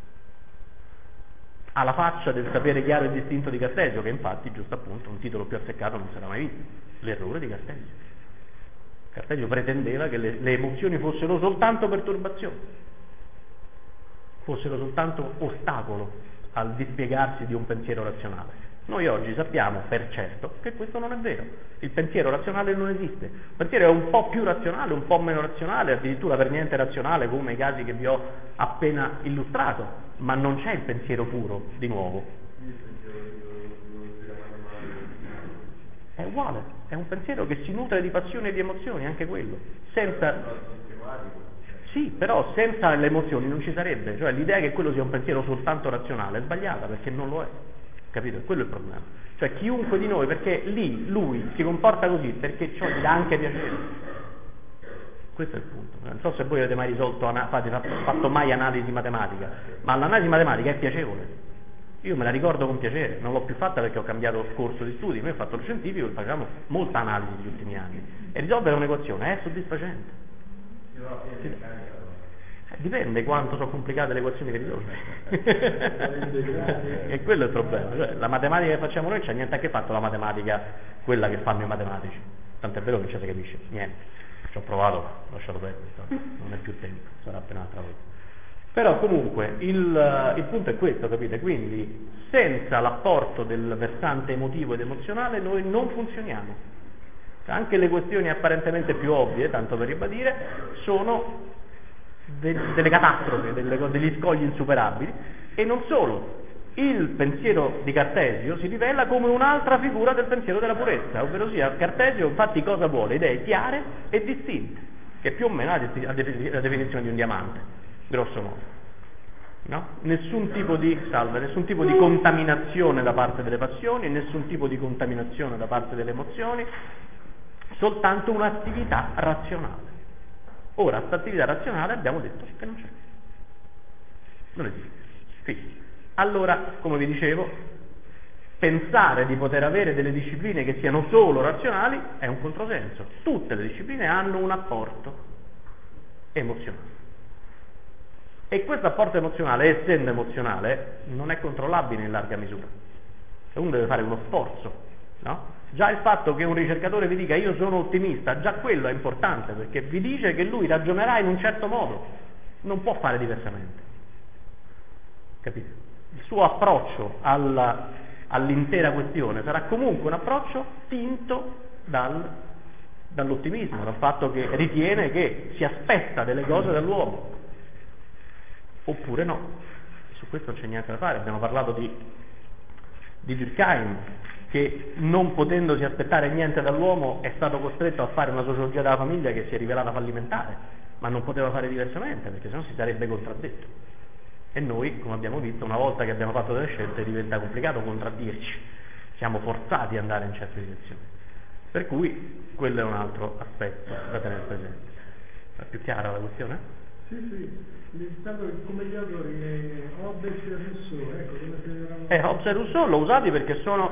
Alla faccia del sapere chiaro e distinto di Cartesio, che infatti, giusto appunto, un titolo più azzeccato non sarà mai visto. L'errore di Cartesio. Cartesio pretendeva che le emozioni fossero soltanto perturbazioni, fossero soltanto ostacolo al dispiegarsi di un pensiero razionale. Noi oggi sappiamo per certo che questo non è vero. Il pensiero razionale non esiste. Il pensiero è un po' più razionale, un po' meno razionale, addirittura per niente razionale, come i casi che vi ho appena illustrato, ma non c'è il pensiero puro, di nuovo. È uguale, è un pensiero che si nutre di passioni e di emozioni, anche quello. Sì, però senza le emozioni non ci sarebbe, cioè l'idea che quello sia un pensiero soltanto razionale è sbagliata, perché non lo è, capito? Quello è il problema. Cioè chiunque di noi, perché lui si comporta così, perché ciò gli dà anche piacere. Questo è il punto. Non so se voi avete mai fatto mai analisi matematica, ma l'analisi matematica è piacevole. Io me la ricordo con piacere, non l'ho più fatta perché ho cambiato corso di studi, noi ho fatto lo scientifico e facciamo molta analisi negli ultimi anni e risolvere un'equazione è soddisfacente. Dipende quanto sono complicate le equazioni che risolvi. E quello è il problema, cioè, la matematica che facciamo noi c'ha niente a che fare con la matematica quella che fanno i matematici, tant'è vero che non ci si capisce niente. Ci ho provato, ho lasciato perdere, non è più tempo, sarà appena un'altra volta. Però comunque il punto è questo, capite? Quindi senza l'apporto del versante emotivo ed emozionale noi non funzioniamo. Cioè, anche le questioni apparentemente più ovvie, tanto per ribadire, sono delle catastrofi, degli scogli insuperabili. E non solo, il pensiero di Cartesio si rivela come un'altra figura del pensiero della purezza, ovvero sia Cartesio infatti cosa vuole? Idee chiare e distinte, che più o meno ha la definizione di un diamante. Grosso modo, no? Nessun tipo di contaminazione da parte delle passioni, nessun tipo di contaminazione da parte delle emozioni, soltanto un'attività razionale. Ora, questa attività razionale abbiamo detto che non c'è, non esiste. Sì. Allora, come vi dicevo, pensare di poter avere delle discipline che siano solo razionali è un controsenso. Tutte le discipline hanno un apporto emozionale. E questo apporto emozionale, essendo emozionale, non è controllabile in larga misura. Cioè uno deve fare uno sforzo, no? Già il fatto che un ricercatore vi dica io sono ottimista, già quello è importante, perché vi dice che lui ragionerà in un certo modo, non può fare diversamente. Capite? Il suo approccio all'intera questione sarà comunque un approccio tinto dall'ottimismo, dal fatto che ritiene che si aspetta delle cose dall'uomo. Oppure no, su questo non c'è niente da fare. Abbiamo parlato di Durkheim, che non potendosi aspettare niente dall'uomo è stato costretto a fare una sociologia della famiglia che si è rivelata fallimentare, ma non poteva fare diversamente perché sennò si sarebbe contraddetto. E noi, come abbiamo visto, una volta che abbiamo fatto delle scelte diventa complicato contraddirci. siamo forzati ad andare in certe direzioni. Per cui quello è un altro aspetto da tenere presente. È più chiara la questione? Sì, come gli autori Hobbes e Rousseau, ecco, come se eravamo... Hobbes e Rousseau l'ho usati perché sono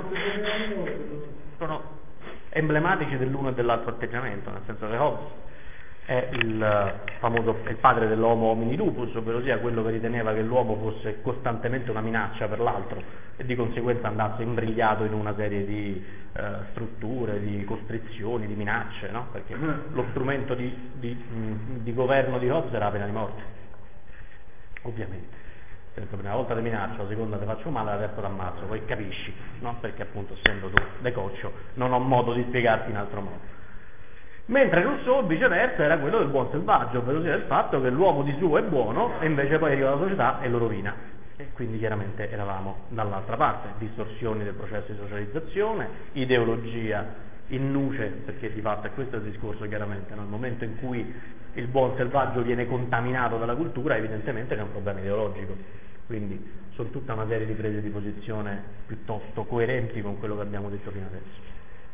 emblematici dell'uno e dell'altro atteggiamento, nel senso che Hobbes è il padre dell'homo homini lupus, ovvero sia quello che riteneva che l'uomo fosse costantemente una minaccia per l'altro e di conseguenza andasse imbrigliato in una serie di strutture, di costrizioni, di minacce, no? Perché lo strumento di governo di Hobbes era la pena di morte, ovviamente. Per la prima volta ti minaccio, la seconda ti faccio male, la terza ti ammazzo, poi capisci, no? Perché appunto essendo tu decoccio non ho modo di spiegarti in altro modo. Mentre Rousseau viceversa era quello del buon selvaggio, ovvero sia del fatto che l'uomo di suo è buono e invece poi arriva la società e lo rovina. E quindi chiaramente eravamo dall'altra parte, distorsioni del processo di socializzazione, ideologia in nuce, perché di fatto è questo il discorso chiaramente, nel momento in cui il buon selvaggio viene contaminato dalla cultura evidentemente c'è un problema ideologico, quindi sono tutta una serie di prese di posizione piuttosto coerenti con quello che abbiamo detto fino adesso.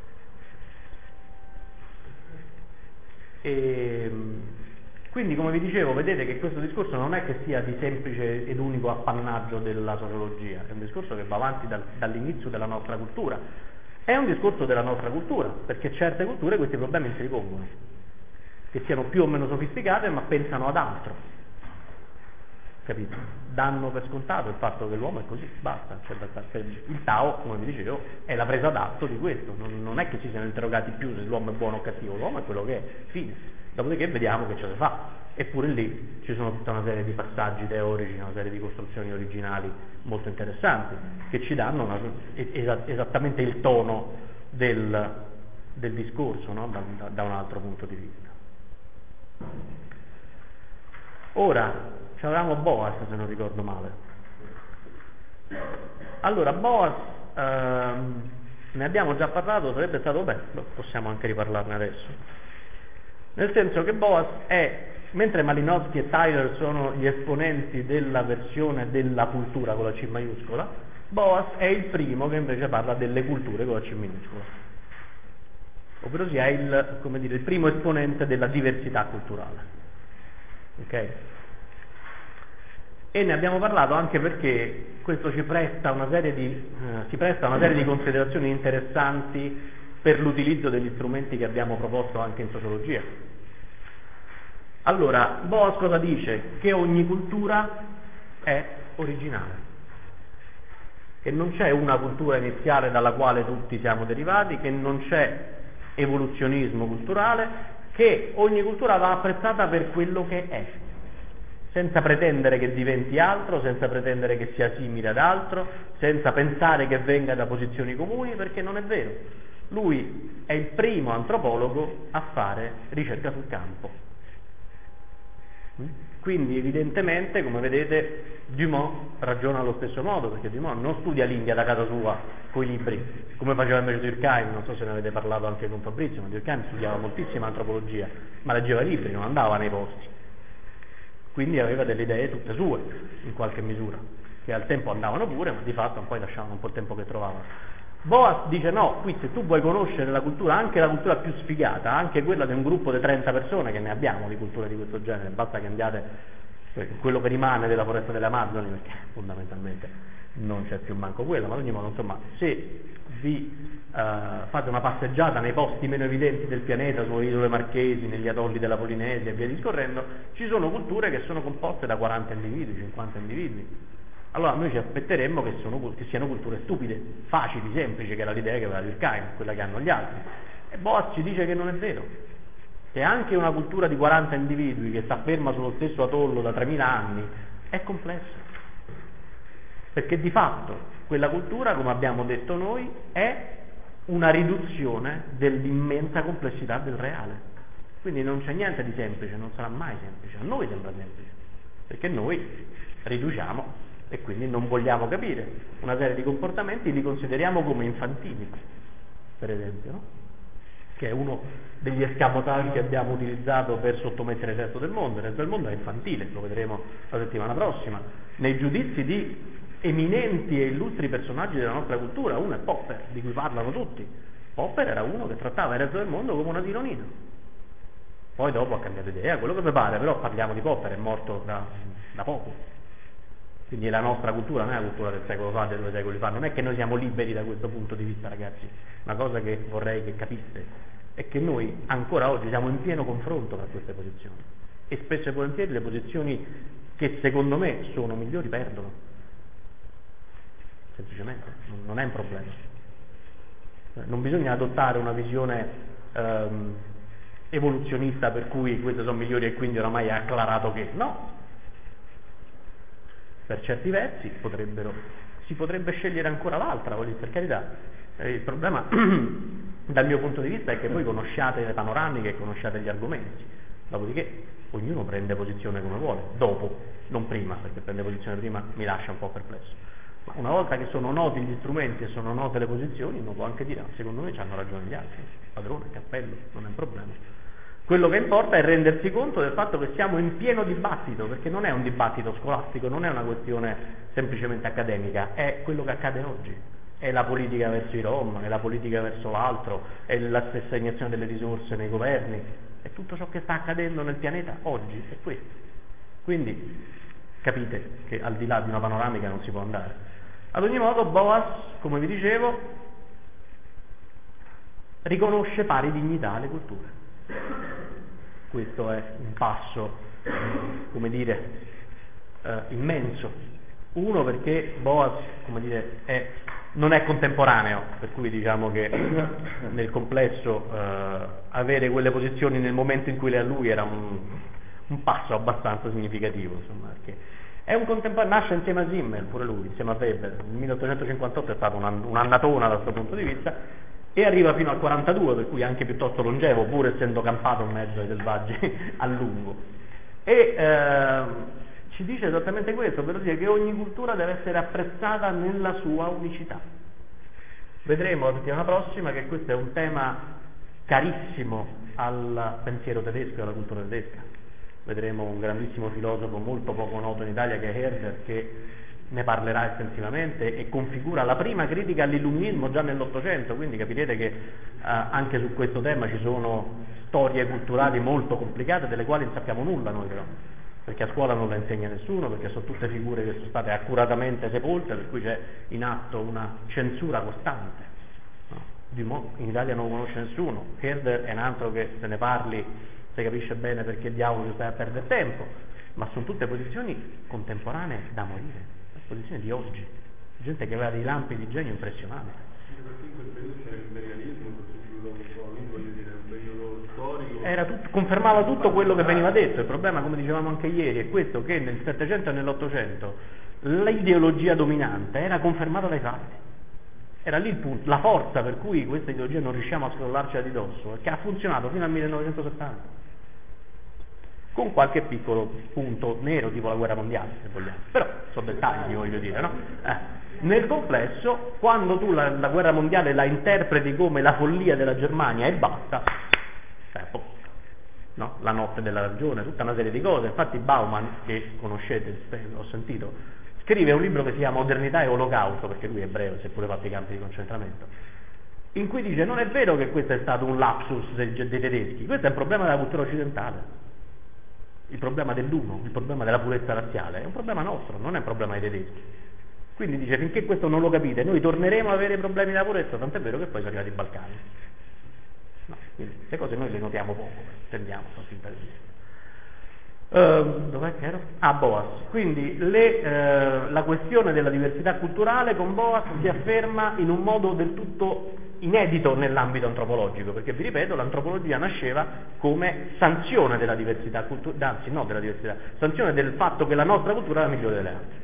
E quindi, come vi dicevo, vedete che questo discorso non è che sia di semplice ed unico appannaggio della sociologia, è un discorso che va avanti dall'inizio della nostra cultura. È un discorso della nostra cultura, perché certe culture questi problemi si ripongono, che siano più o meno sofisticate, ma pensano ad altro, capito? Danno per scontato il fatto che l'uomo è così, basta. Il Tao, come vi dicevo, è la presa d'atto di questo, non è che ci siano interrogati più se l'uomo è buono o cattivo, l'uomo è quello che è, fine. Dopodiché vediamo che ce ne fa, eppure lì ci sono tutta una serie di passaggi teorici, una serie di costruzioni originali molto interessanti, che ci danno esattamente il tono del discorso, no? da un altro punto di vista. Ora, avevamo Boas, se non ricordo male. Allora, Boas, ne abbiamo già parlato, sarebbe stato bello, possiamo anche riparlarne adesso. Nel senso che Boas è, mentre Malinowski e Tyler sono gli esponenti della versione della cultura con la C maiuscola, Boas è il primo che invece parla delle culture con la C minuscola, ovvero sia il primo esponente della diversità culturale. Ok? E ne abbiamo parlato anche perché questo ci presta una serie di considerazioni interessanti per l'utilizzo degli strumenti che abbiamo proposto anche in sociologia. Allora, Boas cosa dice? Che ogni cultura è originale, che non c'è una cultura iniziale dalla quale tutti siamo derivati, che non c'è evoluzionismo culturale, che ogni cultura va apprezzata per quello che è, senza pretendere che diventi altro, senza pretendere che sia simile ad altro, senza pensare che venga da posizioni comuni, perché non è vero. Lui è il primo antropologo a fare ricerca sul campo. Quindi evidentemente, come vedete, Dumont ragiona allo stesso modo, perché Dumont non studia l'India da casa sua coi libri, come faceva invece Durkheim. Non so se ne avete parlato anche con Fabrizio, ma Durkheim studiava moltissima antropologia, ma leggeva libri, non andava nei posti. Quindi aveva delle idee tutte sue, in qualche misura, che al tempo andavano pure, ma di fatto poi lasciavano un po' il tempo che trovavano. Boas dice no, qui se tu vuoi conoscere la cultura, anche la cultura più sfigata, anche quella di un gruppo di 30 persone, che ne abbiamo di culture di questo genere, basta che andiate quello che rimane della foresta delle Amazzoni, perché fondamentalmente non c'è più manco quella, ma ad ogni modo, insomma, se vi fate una passeggiata nei posti meno evidenti del pianeta, sulle isole Marchesi, negli atolli della Polinesia e via discorrendo, ci sono culture che sono composte da 40 individui, 50 individui. Allora noi ci aspetteremmo che siano culture stupide, facili, semplici, che era l'idea che aveva Durkheim, quella che hanno gli altri. E Boas ci dice che non è vero, che anche una cultura di 40 individui che sta ferma sullo stesso atollo da 3000 anni è complessa, perché di fatto quella cultura, come abbiamo detto noi, è una riduzione dell'immensa complessità del reale. Quindi non c'è niente di semplice, non sarà mai semplice. A noi sembra semplice, perché noi riduciamo e quindi non vogliamo capire una serie di comportamenti, li consideriamo come infantili, per esempio, no? Che è uno degli escamotage che abbiamo utilizzato per sottomettere il resto del mondo. Il resto del mondo è infantile, lo vedremo la settimana prossima. Nei giudizi di eminenti e illustri personaggi della nostra cultura. Uno è Popper, di cui parlano tutti. Popper era uno che trattava il resto del mondo come un asilo nido. Poi dopo ha cambiato idea, quello che vi pare, però parliamo di Popper, è morto da poco. Quindi è la nostra cultura, non è la cultura del secolo fa, dei 2 secoli fa. Non è che noi siamo liberi da questo punto di vista, ragazzi. Una cosa che vorrei che capiste è che noi ancora oggi siamo in pieno confronto tra queste posizioni, e spesso e volentieri le posizioni che secondo me sono migliori perdono, semplicemente, non è un problema. Non bisogna adottare una visione evoluzionista per cui queste sono migliori e quindi oramai è acclarato che no. Per certi versi si potrebbe scegliere ancora l'altra, per carità. Il problema dal mio punto di vista è che voi conosciate le panoramiche e conosciate gli argomenti, dopodiché ognuno prende posizione come vuole, dopo, non prima, perché prende posizione prima mi lascia un po' perplesso. Ma una volta che sono noti gli strumenti e sono note le posizioni, uno può anche dire, secondo me hanno ragione gli altri, padrone, cappello, non è un problema. Quello che importa è rendersi conto del fatto che siamo in pieno dibattito, perché non è un dibattito scolastico, non è una questione semplicemente accademica, è quello che accade oggi. È la politica verso i Rom, è la politica verso l'altro, è la stessa assegnazione delle risorse nei governi, è tutto ciò che sta accadendo nel pianeta oggi, è questo. Quindi capite che al di là di una panoramica non si può andare. Ad ogni modo Boas, come vi dicevo, riconosce pari dignità alle culture. Questo è un passo, come dire, immenso. Uno, perché Boas, come dire, non è contemporaneo, per cui diciamo che nel complesso avere quelle posizioni nel momento in cui le ha lui era un passo abbastanza significativo, insomma, perché è un contemporaneo, nasce insieme a Simmel, pure lui, insieme a Weber. Nel 1858 è stato un'annatona da questo punto di vista, e arriva fino al 42, per cui anche piuttosto longevo, pur essendo campato in mezzo ai selvaggi a lungo. E ci dice esattamente questo, per dire che ogni cultura deve essere apprezzata nella sua unicità. Vedremo la settimana prossima che questo è un tema carissimo al pensiero tedesco e alla cultura tedesca. Vedremo un grandissimo filosofo molto poco noto in Italia che è Herder, che ne parlerà estensivamente e configura la prima critica all'illuminismo già nell'Ottocento, quindi capirete che anche su questo tema ci sono storie culturali molto complicate delle quali non sappiamo nulla noi però, perché a scuola non la insegna nessuno, perché sono tutte figure che sono state accuratamente sepolte, per cui c'è in atto una censura costante, no? In Italia non lo conosce nessuno. Herder è un altro che se ne parli si capisce bene perché diavolo ci stai a perdere tempo, ma sono tutte posizioni contemporanee da morire, posizioni di oggi, gente che aveva dei lampi di genio impressionanti. Perché in quel periodo c'era l'imperialismo, un periodo storico. Confermava tutto quello che veniva detto. Il problema, come dicevamo anche ieri, è questo, che nel Settecento e nell'Ottocento l'ideologia dominante era confermata dai fatti. Era lì il punto, la forza per cui questa ideologia non riusciamo a scrollarcela di dosso, che ha funzionato fino al 1970. Con qualche piccolo punto nero, tipo la guerra mondiale, se vogliamo. Però sono dettagli, voglio dire, no? Nel complesso, quando tu la guerra mondiale la interpreti come la follia della Germania e basta, stai a posto, no? La notte della ragione, tutta una serie di cose. Infatti Bauman, che conoscete, ho sentito, scrive un libro che si chiama Modernità e Olocausto, perché lui è ebreo, si è pure fatto i campi di concentramento, in cui dice: non è vero che questo è stato un lapsus dei tedeschi, questo è un problema della cultura occidentale. Il problema dell'uno, il problema della purezza razziale è un problema nostro, non è un problema dei tedeschi. Quindi dice: finché questo non lo capite, noi torneremo ad avere problemi della purezza, tant'è vero che poi sono arrivati i Balcani. No, quindi queste cose noi le notiamo poco, tendiamo a finta di dire. Dov'è che ero? Boas. Quindi la questione della diversità culturale con Boas si afferma in un modo del tutto inedito nell'ambito antropologico, perché vi ripeto, l'antropologia nasceva come sanzione della diversità sanzione del fatto che la nostra cultura è la migliore delle altre,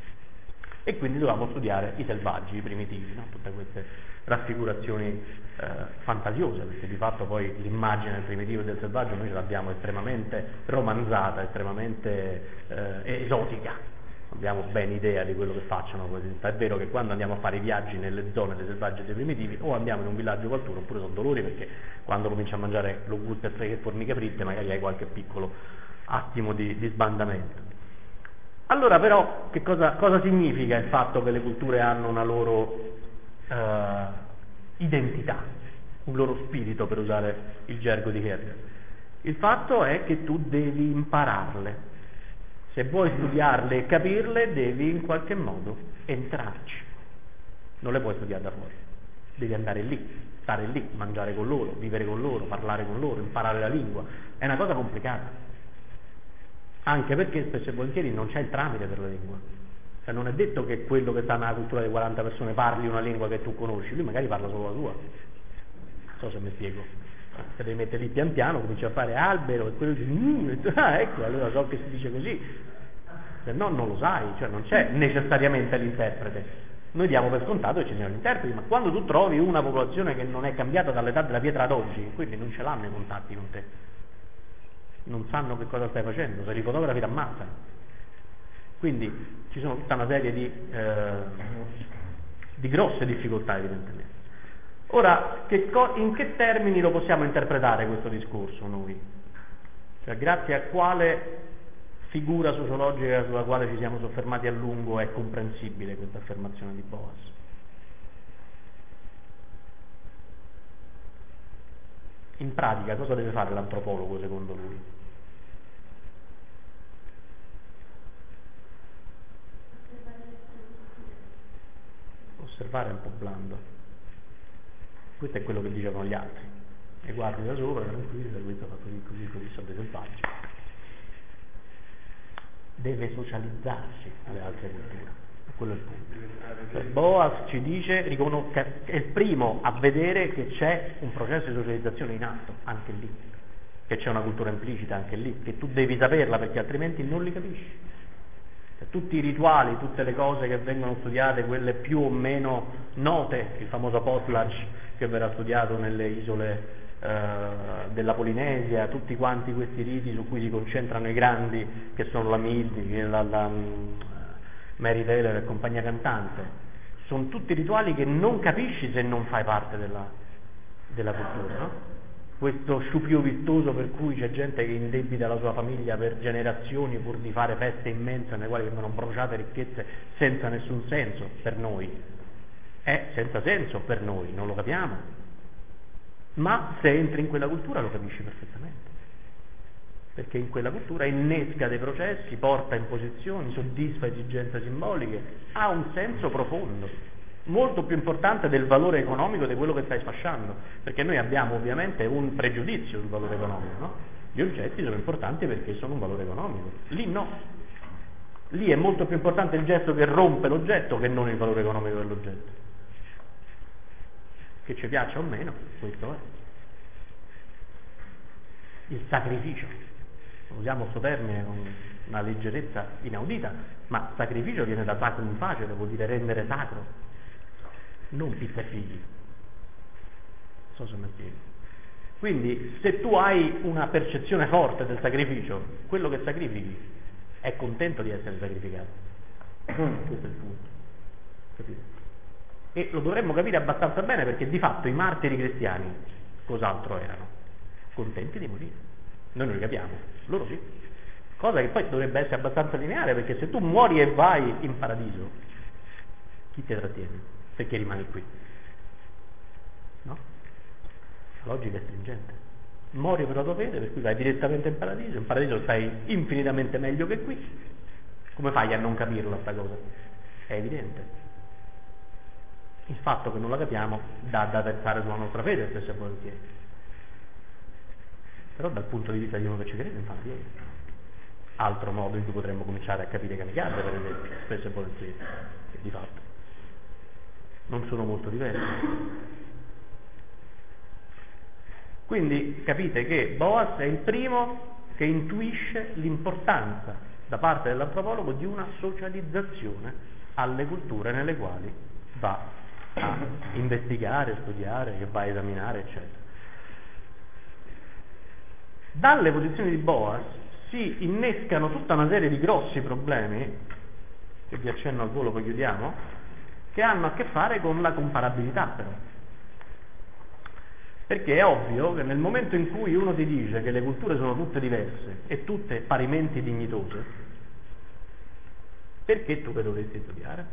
e quindi dovevamo studiare i selvaggi, i primitivi, no? Tutte queste raffigurazioni fantasiose, perché di fatto poi l'immagine del primitivo e del selvaggio noi ce l'abbiamo estremamente romanzata, estremamente esotica. Abbiamo ben idea di quello che facciano. È vero che quando andiamo a fare i viaggi nelle zone dei selvaggi e dei primitivi, o andiamo in un villaggio qualcuno, oppure sono dolori, perché quando cominci a mangiare lo gusto e formiche fritte magari hai qualche piccolo attimo di sbandamento. Allora però cosa significa il fatto che le culture hanno una loro identità, un loro spirito, per usare il gergo di Hegel? Il fatto è che tu devi impararle. Se vuoi studiarle e capirle, devi in qualche modo entrarci. Non le puoi studiare da fuori. Devi andare lì, stare lì, mangiare con loro, vivere con loro, parlare con loro, imparare la lingua. È una cosa complicata. Anche perché spesso e volentieri non c'è il tramite per la lingua. Cioè non è detto che quello che sta nella cultura di 40 persone parli una lingua che tu conosci, lui magari parla solo la tua. Non so se mi spiego. Se devi mettere lì pian piano, cominci a fare albero e quello dice ecco, allora so che si dice così. Se no non lo sai, cioè non c'è necessariamente l'interprete. Noi diamo per scontato che ci siano gli interpreti, ma quando tu trovi una popolazione che non è cambiata dall'età della pietra ad oggi, quindi non ce l'hanno i contatti con te, non sanno che cosa stai facendo, se li fotografi ti ammazzano. Quindi ci sono tutta una serie di grosse difficoltà evidentemente. Ora, in che termini lo possiamo interpretare questo discorso noi? Cioè, grazie a quale figura sociologica sulla quale ci siamo soffermati a lungo è comprensibile questa affermazione di Boas? In pratica cosa deve fare l'antropologo secondo lui? Osservare è un po' blando. Questo è quello che dicevano gli altri. E guardi da sopra, tranquillo, questo fa così, sono dei selvaggi. Deve socializzarsi alle altre culture, quello è il punto. Boas ci dice, è il primo a vedere che c'è un processo di socializzazione in atto, anche lì, che c'è una cultura implicita anche lì, che tu devi saperla perché altrimenti non li capisci. Cioè, tutti i rituali, tutte le cose che vengono studiate, quelle più o meno note, il famoso potlatch che verrà studiato nelle isole della Polinesia, tutti quanti questi riti su cui si concentrano i grandi, che sono la Mildy, la Mary Taylor e compagnia cantante, sono tutti rituali che non capisci se non fai parte della cultura, no? Questo sciupio vistoso per cui c'è gente che indebita la sua famiglia per generazioni pur di fare feste immense nelle quali vengono bruciate ricchezze senza nessun senso per noi, è senza senso per noi, non lo capiamo. Ma se entri in quella cultura lo capisci perfettamente, perché in quella cultura innesca dei processi, porta in posizioni, soddisfa esigenze simboliche, ha un senso profondo, molto più importante del valore economico di quello che stai sfasciando, perché noi abbiamo ovviamente un pregiudizio sul valore economico, no? Gli oggetti sono importanti perché sono un valore economico, lì no, lì è molto più importante il gesto che rompe l'oggetto che non il valore economico dell'oggetto. Che ci piaccia o meno, questo è il sacrificio. Usiamo questo termine con una leggerezza inaudita, ma sacrificio viene da sacrum facere, vuol dire rendere sacro, non pizza e figli. Non so se mi spiego. Quindi se tu hai una percezione forte del sacrificio, quello che sacrifichi è contento di essere sacrificato. Questo è il punto, capite? E lo dovremmo capire abbastanza bene, perché di fatto i martiri cristiani cos'altro erano? Contenti di morire. Noi non li capiamo, loro sì. Cosa che poi dovrebbe essere abbastanza lineare, perché se tu muori e vai in paradiso, chi ti trattiene? Perché rimani qui? No? La logica è stringente. Muori per la tua fede, per cui vai direttamente in paradiso stai infinitamente meglio che qui. Come fai a non capirla sta cosa? È evidente. Il fatto che non la capiamo dà da pensare sulla nostra fede spesso e volentieri, però dal punto di vista di uno che ci crede infatti è altro modo in cui potremmo cominciare a capire kamikaze, per esempio, spesso e volentieri, che di fatto non sono molto diversi. Quindi capite che Boas è il primo che intuisce l'importanza da parte dell'antropologo di una socializzazione alle culture nelle quali va a investigare, studiare, che va a esaminare, eccetera. Dalle posizioni di Boas si innescano tutta una serie di grossi problemi, che vi accenno al volo poi chiudiamo, che hanno a che fare con la comparabilità però. Perché è ovvio che nel momento in cui uno ti dice che le culture sono tutte diverse e tutte parimenti dignitose, perché tu le dovresti studiare?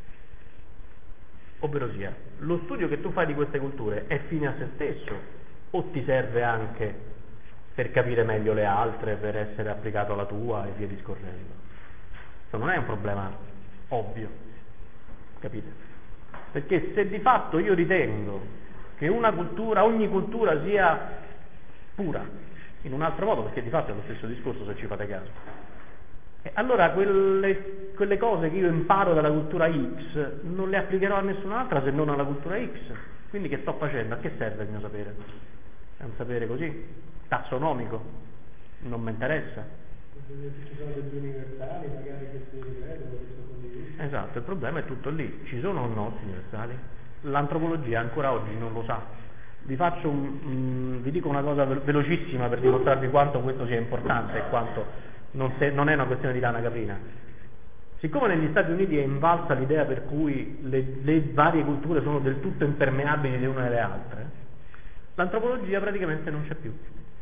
Ovvero sia, lo studio che tu fai di queste culture è fine a se stesso o ti serve anche per capire meglio le altre, per essere applicato alla tua e via discorrendo? Questo non è un problema ovvio, capite? Perché se di fatto io ritengo che ogni cultura sia pura, in un altro modo, perché di fatto è lo stesso discorso se ci fate caso, allora quelle cose che io imparo dalla cultura X non le applicherò a nessun'altra se non alla cultura X. Quindi che sto facendo? A che serve il mio sapere? È un sapere così, tassonomico, non mi interessa. Ci sono degli universali magari che si ripetono, che sono condivisi. Esatto, il problema è tutto lì. Ci sono o no universali? L'antropologia ancora oggi non lo sa. Vi dico una cosa velocissima per dimostrarvi quanto questo sia importante e quanto non è una questione di lana caprina. Siccome negli Stati Uniti è invalsa l'idea per cui le varie culture sono del tutto impermeabili le une alle altre, l'antropologia praticamente non c'è più,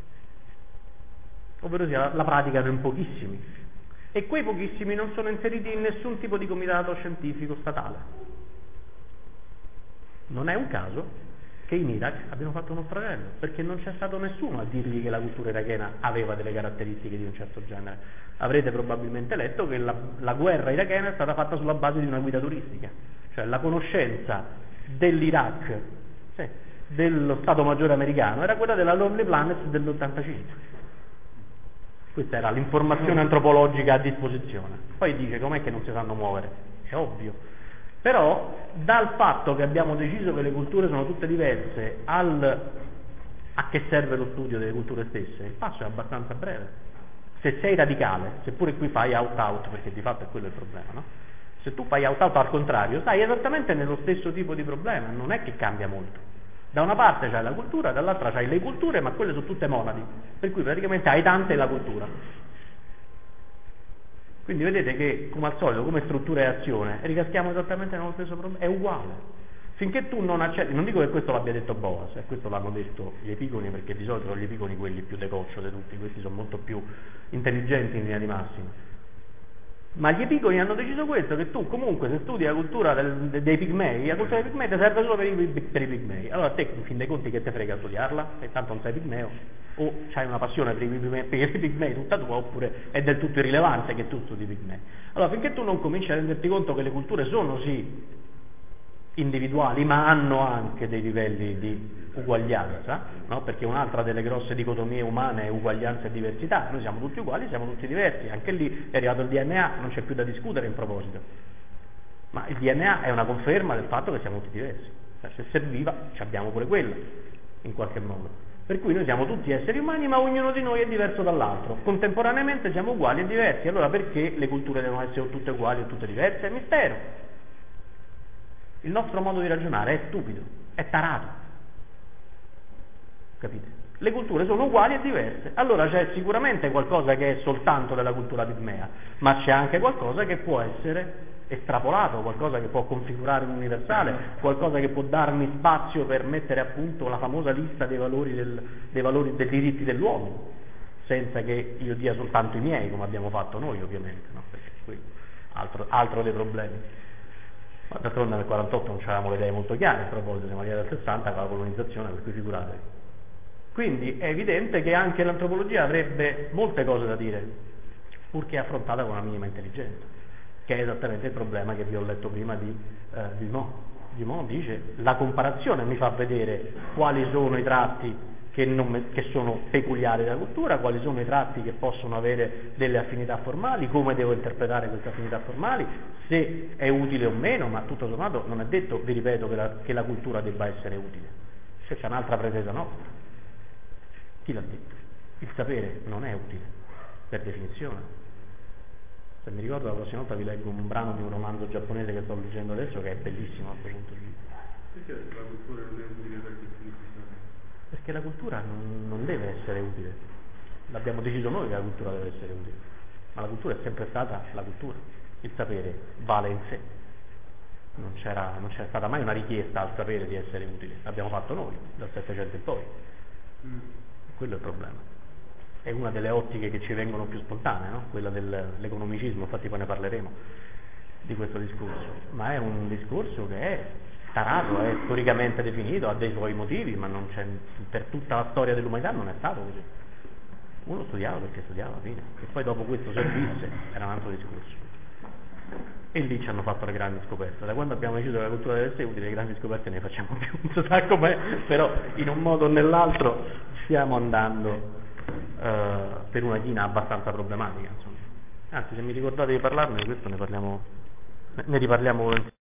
ovvero sia la praticano in pochissimi, e quei pochissimi non sono inseriti in nessun tipo di comitato scientifico statale. Non è un caso che in Iraq abbiano fatto uno stragello, perché non c'è stato nessuno a dirgli che la cultura irachena aveva delle caratteristiche di un certo genere. Avrete probabilmente letto che la guerra irachena è stata fatta sulla base di una guida turistica, cioè la conoscenza dell'Iraq, dello Stato Maggiore americano, era quella della Lonely Planet dell'85. Questa era l'informazione antropologica a disposizione. Poi dice com'è che non si sanno muovere, è ovvio. Però dal fatto che abbiamo deciso che le culture sono tutte diverse a che serve lo studio delle culture stesse, il passo è abbastanza breve. Se sei radicale, seppure qui fai out-out, perché di fatto è quello il problema, no? Se tu fai out-out al contrario, stai esattamente nello stesso tipo di problema, non è che cambia molto. Da una parte c'hai la cultura, dall'altra c'hai le culture, ma quelle sono tutte monadi, per cui praticamente hai tante la cultura. Quindi vedete che, come al solito, come struttura e azione, ricaschiamo esattamente nello stesso problema, è uguale. Finché tu non accetti, non dico che questo l'abbia detto Boas, questo l'hanno detto gli epiconi, perché di solito sono gli epiconi quelli più decoccio di tutti, questi sono molto più intelligenti in linea di massima. Ma gli epiconi hanno deciso questo, che tu comunque se studi la cultura dei pigmei, la cultura dei pigmei ti serve solo per i pigmei. Allora te, in fin dei conti, che te frega studiarla? E tanto non sei pigmeo, o c'hai una passione per i pigmei tutta tua, oppure è del tutto irrilevante che tu studi i pigmei. Allora finché tu non cominci a renderti conto che le culture sono sì individuali, ma hanno anche dei livelli di uguaglianza, no? Perché un'altra delle grosse dicotomie umane è uguaglianza e diversità. Noi siamo tutti uguali, siamo tutti diversi, anche lì è arrivato il DNA, non c'è più da discutere in proposito, ma il DNA è una conferma del fatto che siamo tutti diversi, se serviva ci abbiamo pure quella in qualche modo, per cui noi siamo tutti esseri umani, ma ognuno di noi è diverso dall'altro, contemporaneamente siamo uguali e diversi. Allora perché le culture devono essere tutte uguali o tutte diverse? È mistero. Il nostro modo di ragionare è stupido, è tarato, capite? Le culture sono uguali e diverse, allora c'è sicuramente qualcosa che è soltanto della cultura pigmea, ma c'è anche qualcosa che può essere estrapolato, qualcosa che può configurare un universale, qualcosa che può darmi spazio per mettere a punto la famosa lista dei valori dei diritti dell'uomo, senza che io dia soltanto i miei, come abbiamo fatto noi ovviamente, no? Perché qui altro dei problemi. Ma d'altronde nel 48 non avevamo le idee molto chiare, a proposito siamo arrivati al 60 con la colonizzazione, per cui figuratevi. Quindi è evidente che anche l'antropologia avrebbe molte cose da dire, purché affrontata con una minima intelligenza, che è esattamente il problema che vi ho letto prima di Dumont. Dumont dice: la comparazione mi fa vedere quali sono i tratti che sono peculiari della cultura, quali sono i tratti che possono avere delle affinità formali, come devo interpretare queste affinità formali, se è utile o meno, ma tutto sommato non è detto, vi ripeto, che la cultura debba essere utile. Se c'è un'altra pretesa nostra. Chi l'ha detto? Il sapere non è utile, per definizione. Se mi ricordo, la prossima volta vi leggo un brano di un romanzo giapponese che sto leggendo adesso, che è bellissimo a questo punto di vista. Perché la cultura non è utile per definizione? Perché la cultura non deve essere utile. L'abbiamo deciso noi che la cultura deve essere utile, ma la cultura è sempre stata la cultura. Il sapere vale in sé, non c'è stata mai una richiesta al sapere di essere utile, l'abbiamo fatto noi dal 700 in poi. Quello è il problema. È una delle ottiche che ci vengono più spontanee, no? Quella dell'economicismo, infatti poi ne parleremo. di questo discorso, ma è un discorso che è tarato, è storicamente definito, ha dei suoi motivi, ma non c'è, per tutta la storia dell'umanità non è stato così. Uno studiava perché studiava, fine. E poi dopo questo servisse, era un altro discorso. E lì ci hanno fatto le grandi scoperte. Da quando abbiamo deciso che la cultura deve essere utile, le grandi scoperte ne facciamo più, non so sa com'è, però in un modo o nell'altro stiamo andando per una china abbastanza problematica, insomma. Anzi, se mi ricordate di parlarne di questo ne riparliamo volentieri.